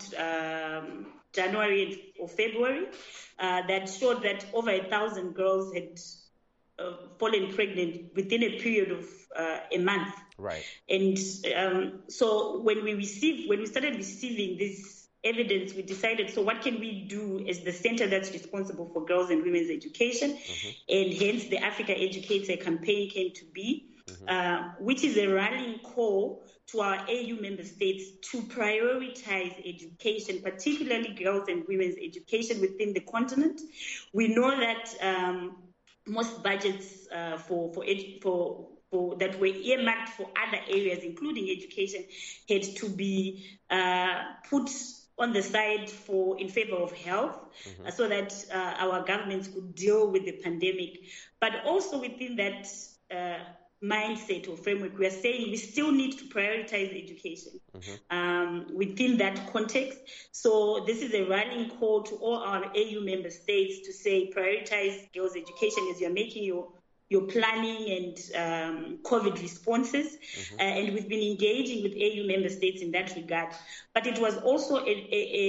um, January or February, uh, that showed that over a thousand girls had uh, fallen pregnant within a period of uh, a month. Right. And um, so when we received, when we started receiving this evidence, we decided, so what can we do as the center that's responsible for girls and women's education? Mm-hmm. And hence the Africa Educates campaign came to be, mm-hmm. uh, which is a rallying call to our A U member states to prioritize education, particularly girls and women's education within the continent. We know that um, most budgets uh, for for, edu- for for that were earmarked for other areas, including education, had to be uh, put on the side for in favor of health, mm-hmm. uh, so that uh, our governments could deal with the pandemic. But also within that uh, mindset or framework, we are saying we still need to prioritize education mm-hmm. um, within that context. So this is a running call to all our A U member states to say prioritize girls' education as you're making your your planning and um, COVID responses. Mm-hmm. Uh, and we've been engaging with A U member states in that regard. But it was also a, a,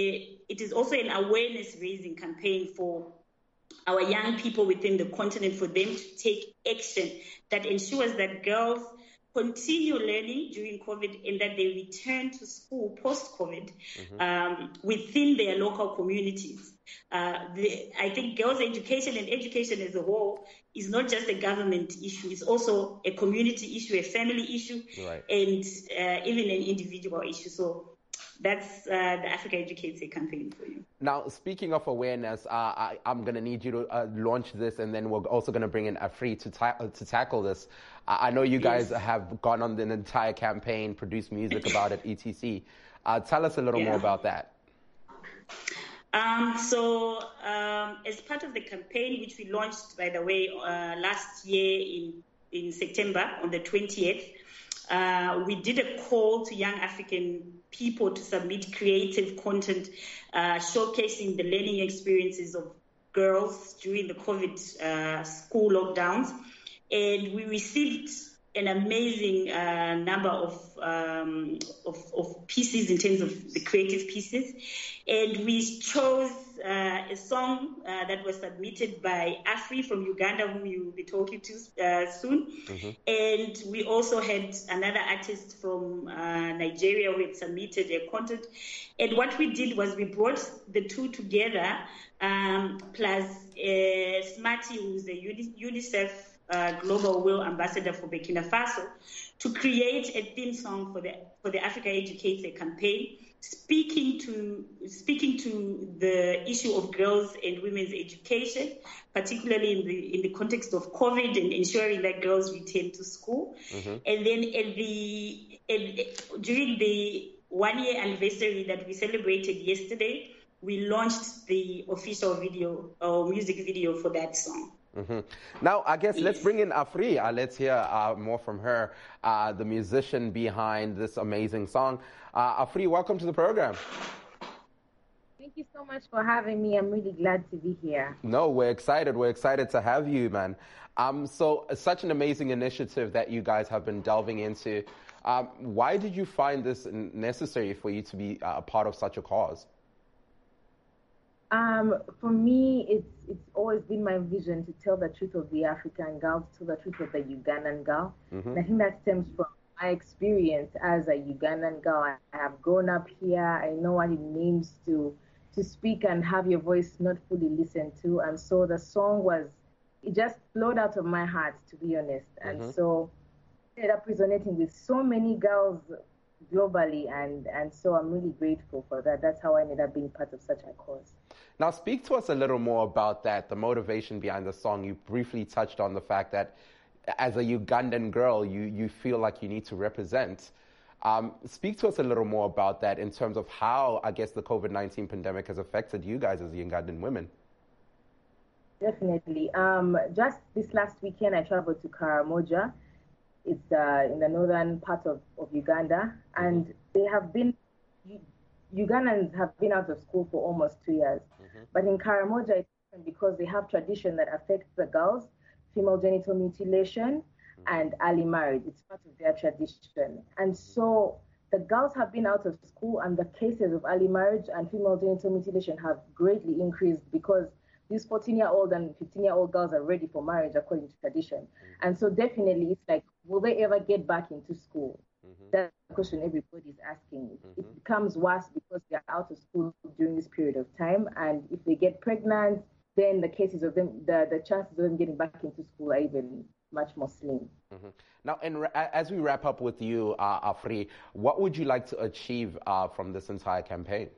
a it is also an awareness raising campaign for our young people within the continent, for them to take action that ensures that girls continue learning during COVID and that they return to school post-COVID mm-hmm. um, within their local communities. Uh, the, I think girls' education and education as a whole is not just a government issue. It's also a community issue, a family issue, right. and uh, even an individual issue. So that's uh, the Africa Educates campaign for you. Now, speaking of awareness, uh, I, I'm going to need you to uh, launch this, and then we're also going to bring in Afri to, ta- to tackle this. I, I know you guys yes. have gone on an entire campaign, produced music about it, et cetera. Uh, tell us a little yeah. more about that. Um, so um, as part of the campaign, which we launched, by the way, uh, last year in, in September on the twentieth, uh, we did a call to young African people to submit creative content uh, showcasing the learning experiences of girls during the COVID uh, school lockdowns. And we received an amazing uh, number of, um, of of pieces in terms of the creative pieces. And we chose uh, a song uh, that was submitted by Afri from Uganda, whom you will be talking to uh, soon. Mm-hmm. And we also had another artist from uh, Nigeria who had submitted their content. And what we did was we brought the two together, um, plus uh, Smarty, who's a UNICEF Uh, Global Will Ambassador for Burkina Faso, to create a theme song for the for the Africa Educates campaign, speaking to speaking to the issue of girls and women's education, particularly in the in the context of COVID and ensuring that girls return to school. Mm-hmm. And then at the at, during the one year anniversary that we celebrated yesterday we launched the official video or music video for that song. Mm-hmm. Now, I guess yes. let's bring in Afri. Uh, let's hear uh, more from her, uh, the musician behind this amazing song. Uh, Afri, welcome to the program. Thank you so much for having me. I'm really glad to be here. No, we're excited. We're excited to have you, man. Um, so, uh, such an amazing initiative that you guys have been delving into. Um, why did you find this necessary for you to be uh, a part of such a cause? Um, for me, it's it's always been my vision to tell the truth of the African girl, to tell the truth of the Ugandan girl. Mm-hmm. And I think that stems from my experience as a Ugandan girl. I have grown up here. I know what it means to to speak and have your voice not fully listened to. And so the song was, it just flowed out of my heart, to be honest. And mm-hmm. so it ended up resonating with so many girls globally, and, and so I'm really grateful for that. That's how I ended up being part of such a cause. Now, speak to us a little more about that, the motivation behind the song. You briefly touched on the fact that as a Ugandan girl, you, you feel like you need to represent. Um, speak to us a little more about that in terms of how, I guess, the COVID nineteen pandemic has affected you guys as Ugandan women. Definitely. Um, just this last weekend, I traveled to Karamoja. It's uh, in the northern part of, of Uganda, and they have been, Ugandans have been out of school for almost two years. Mm-hmm. But in Karamoja, it's different because they have tradition that affects the girls, female genital mutilation, mm-hmm. and early marriage. It's part of their tradition. And so the girls have been out of school, and the cases of early marriage and female genital mutilation have greatly increased because these fourteen-year-old and fifteen-year-old girls are ready for marriage according to tradition. Mm-hmm. And so definitely it's like, will they ever get back into school? Mm-hmm. That's the question everybody is asking. Mm-hmm. It becomes worse because they're out of school during this period of time. And if they get pregnant, then the cases of them, the, the chances of them getting back into school are even much more slim. Mm-hmm. Now, in, as we wrap up with you, uh, Afri, what would you like to achieve uh, from this entire campaign?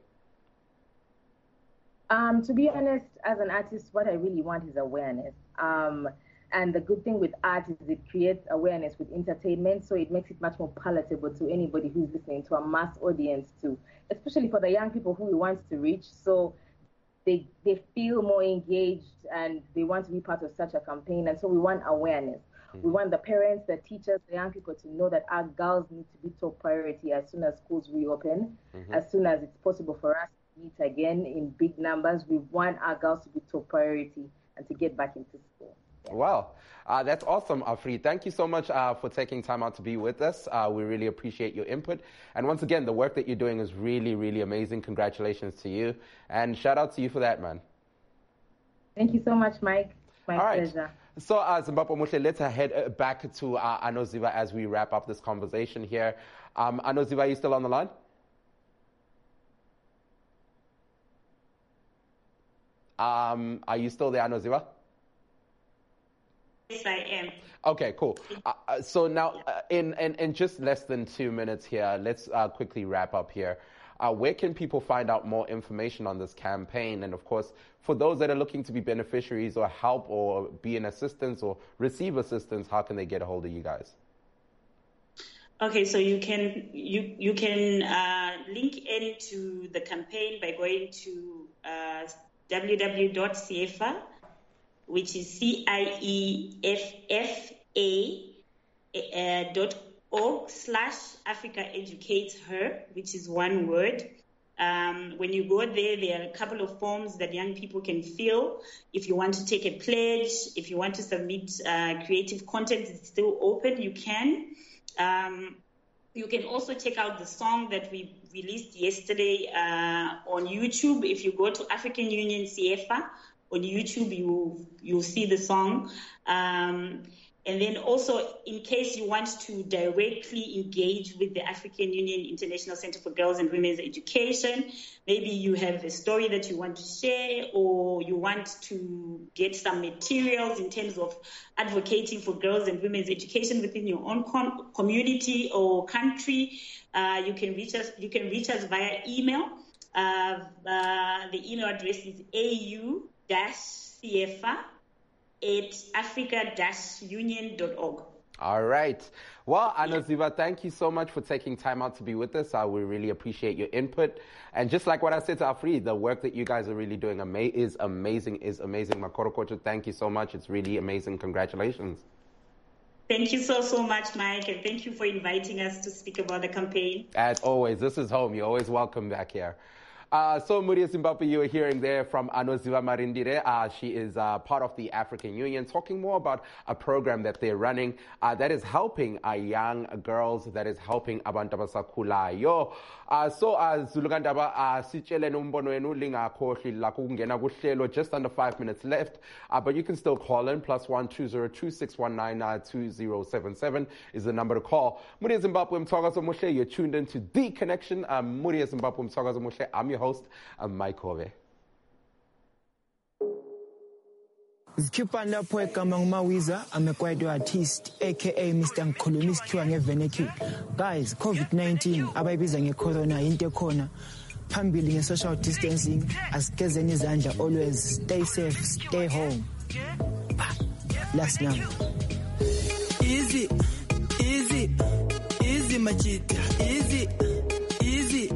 Um, to be honest, as an artist, what I really want is awareness. Um, and the good thing with art is it creates awareness with entertainment, so it makes it much more palatable to anybody who's listening, to a mass audience too, especially for the young people who we want to reach. So they they feel more engaged and they want to be part of such a campaign. And so we want awareness. Mm-hmm. We want the parents, the teachers, the young people to know that our girls need to be top priority as soon as schools reopen, mm-hmm. as soon as it's possible for us meet again in big numbers. We want our girls to be top priority and to get back into school. Yeah. Wow, uh, that's awesome, Afri. Thank you so much uh, for taking time out to be with us. Uh, we really appreciate your input. And once again, the work that you're doing is really, really amazing. Congratulations to you. And shout out to you for that, man. Thank you so much, Mike. My All right. pleasure. So, uh, Zimbabwe Muhle, let's head back to uh, Anoziva as we wrap up this conversation here. Um, Anoziva, are you still on the line? Um, are you still there, Anoziva? Yes, I am. Okay, cool. Uh, so now, uh, in, in, in just less than two minutes here, let's uh, quickly wrap up here. Uh, where can people find out more information on this campaign? And of course, for those that are looking to be beneficiaries or help or be in assistance or receive assistance, how can they get a hold of you guys? Okay, so you can you you can uh, link into the campaign by going to uh, w w w dot C I F A, which is C I E F F A uh, dot org slash Africa Educates Her, which is one word. Um, when you go there, there are a couple of forms that young people can fill. If you want to take a pledge, if you want to submit uh, creative content, it's still open, you can. Um, you can also check out the song that we released yesterday uh, on YouTube. If you go to African Union C I F A on YouTube, you, you'll see the song. Um, And then also, in case you want to directly engage with the African Union International Center for Girls and Women's Education, maybe you have a story that you want to share, or you want to get some materials in terms of advocating for girls and women's education within your own com- community or country, uh, you can reach us. You can reach us via email. Uh, uh, the email address is a u dash c f a at africa dash union dot org. All right. Well, Anoziva, thank you so much for taking time out to be with us. Uh, we really appreciate your input. And just like what I said to Afri, the work that you guys are really doing ama- is amazing, is amazing. Makoro Kocho, thank you so much. It's really amazing. Congratulations. Thank you so, so much, Mike. And thank you for inviting us to speak about the campaign. As always, this is home. You're always welcome back here. Uh, so, Muria Zimbabwe, you were hearing there from Anoziva Marindire. Uh, she is uh, part of the African Union, talking more about a program that they're running uh, that is helping uh, young girls, that is helping abantu abasakhulayo. Uh, so, uh, Zulugandaba, uh, sitshele nombono wenu lingakhohlwi lakho ukungena kuhlelo, just under five minutes left. Uh, but you can still call in, plus one two zero two six one nine two zero seven seven is the number to call. Muria Zimbabwe, Mthokozo Muhle, you're tuned into The Connection. Um, Muria Zimbabwe, Mthokozo Muhle, I'm your host, I'm Mike Hove. Zikhipha lapho egama nguMawiza, I'm a kwaito artist aka Mister Ngikhuluma isikhiwa ngevenecule. Guys, COVID nineteen abayibiza ngecorona into ekhona. Phambili nge-social distancing, asigezeni izandla always, stay safe, stay home. Last number. Easy, easy, easy machita, easy, easy.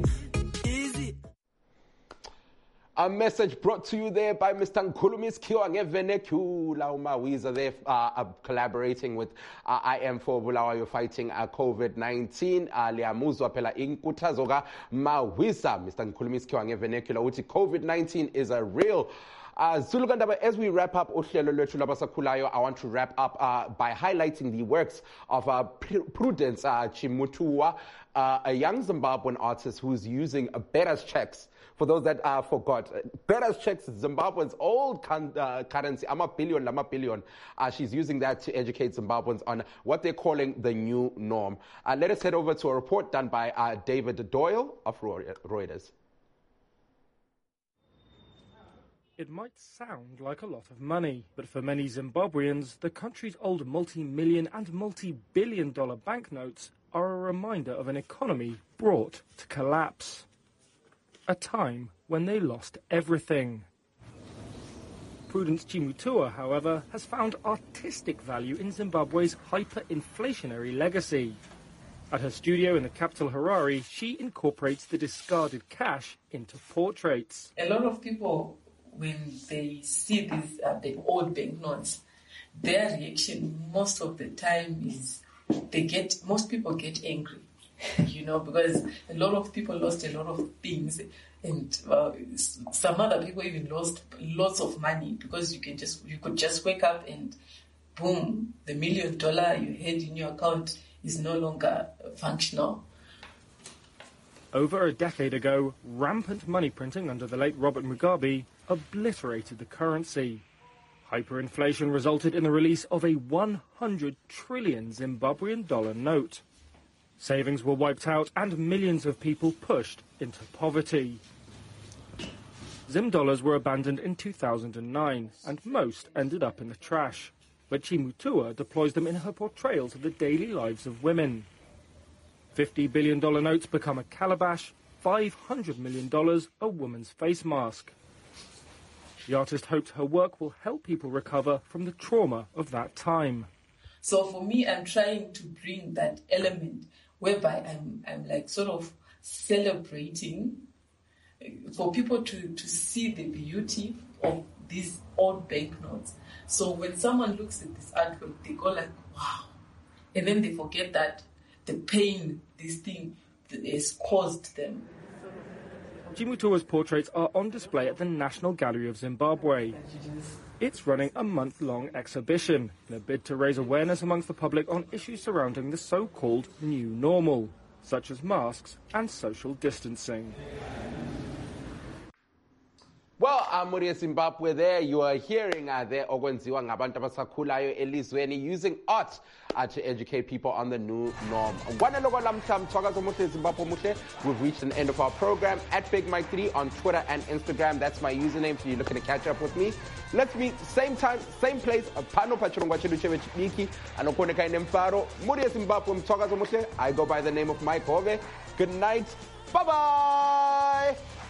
A message brought to you there by Mister Ngikhuluma isikhiwa ngevenecule. uMawiza there uh, uh, collaborating with uh, I Am for Bulawayo fighting uh, COVID nineteen. Uh, Liamuzwa phela inkuthazo kaMawiza. Mister Ngikhuluma isikhiwa ngevenecule uthi COVID nineteen is a real. Uh, Zulugandaba, as we wrap up uhlelo lwethu labasakhulayo, I want to wrap up uh, by highlighting the works of uh, Prudence uh, Chimutua, uh, a young Zimbabwean artist who's using uh, Betta's checks. For those that uh, forgot, Betta's checks, Zimbabwean's old con- uh, currency, I'm a billion, I'm a billion. Uh, she's using that to educate Zimbabweans on what they're calling the new norm. Uh, let us head over to a report done by uh, David Doyle of Reuters. It might sound like a lot of money, but for many Zimbabweans, the country's old multi-million and multi-billion dollar banknotes are a reminder of an economy brought to collapse. A time when they lost everything. Prudence Chimutua, however, has found artistic value in Zimbabwe's hyperinflationary legacy. At her studio in the capital Harare, she incorporates the discarded cash into portraits. A lot of people, when they see these uh, the old banknotes, their reaction most of the time is they get, most people get angry. You know, because a lot of people lost a lot of things, and uh, some other people even lost lots of money because you can just you could just wake up and boom, the million dollar you had in your account is no longer functional. Over a decade ago, rampant money printing under the late Robert Mugabe obliterated the currency. Hyperinflation resulted in the release of a one hundred trillion Zimbabwean dollar note. Savings were wiped out and millions of people pushed into poverty. Zim dollars were abandoned in two thousand nine, and most ended up in the trash. But Chimutua deploys them in her portrayals of the daily lives of women. fifty billion dollar notes become a calabash, five hundred million dollars a woman's face mask. The artist hopes her work will help people recover from the trauma of that time. So for me, I'm trying to bring that element whereby I'm, I'm like sort of celebrating for people to, to see the beauty of these old banknotes. So when someone looks at this artwork, they go like, wow. And then they forget that the pain this thing has caused them. Chimutua's portraits are on display at the National Gallery of Zimbabwe. It's running a month-long exhibition in a bid to raise awareness amongst the public on issues surrounding the so-called new normal, such as masks and social distancing. Well, Muria Zimbabwe there, you are hearing uh, there okwenziwa ngabantu abasakhulayo elizweni using art uh, to educate people on the new norm. We've reached an end of our program at Big Mike three on Twitter and Instagram. That's my username, so you're looking to catch up with me. Let's meet same time, same place. Pano pachirongwa chedu cheve chibiki anokoneka ine mfaro. Muria Zimbabwe mthokozo muhle. I go by the name of Mike Hove. Good night. Bye-bye.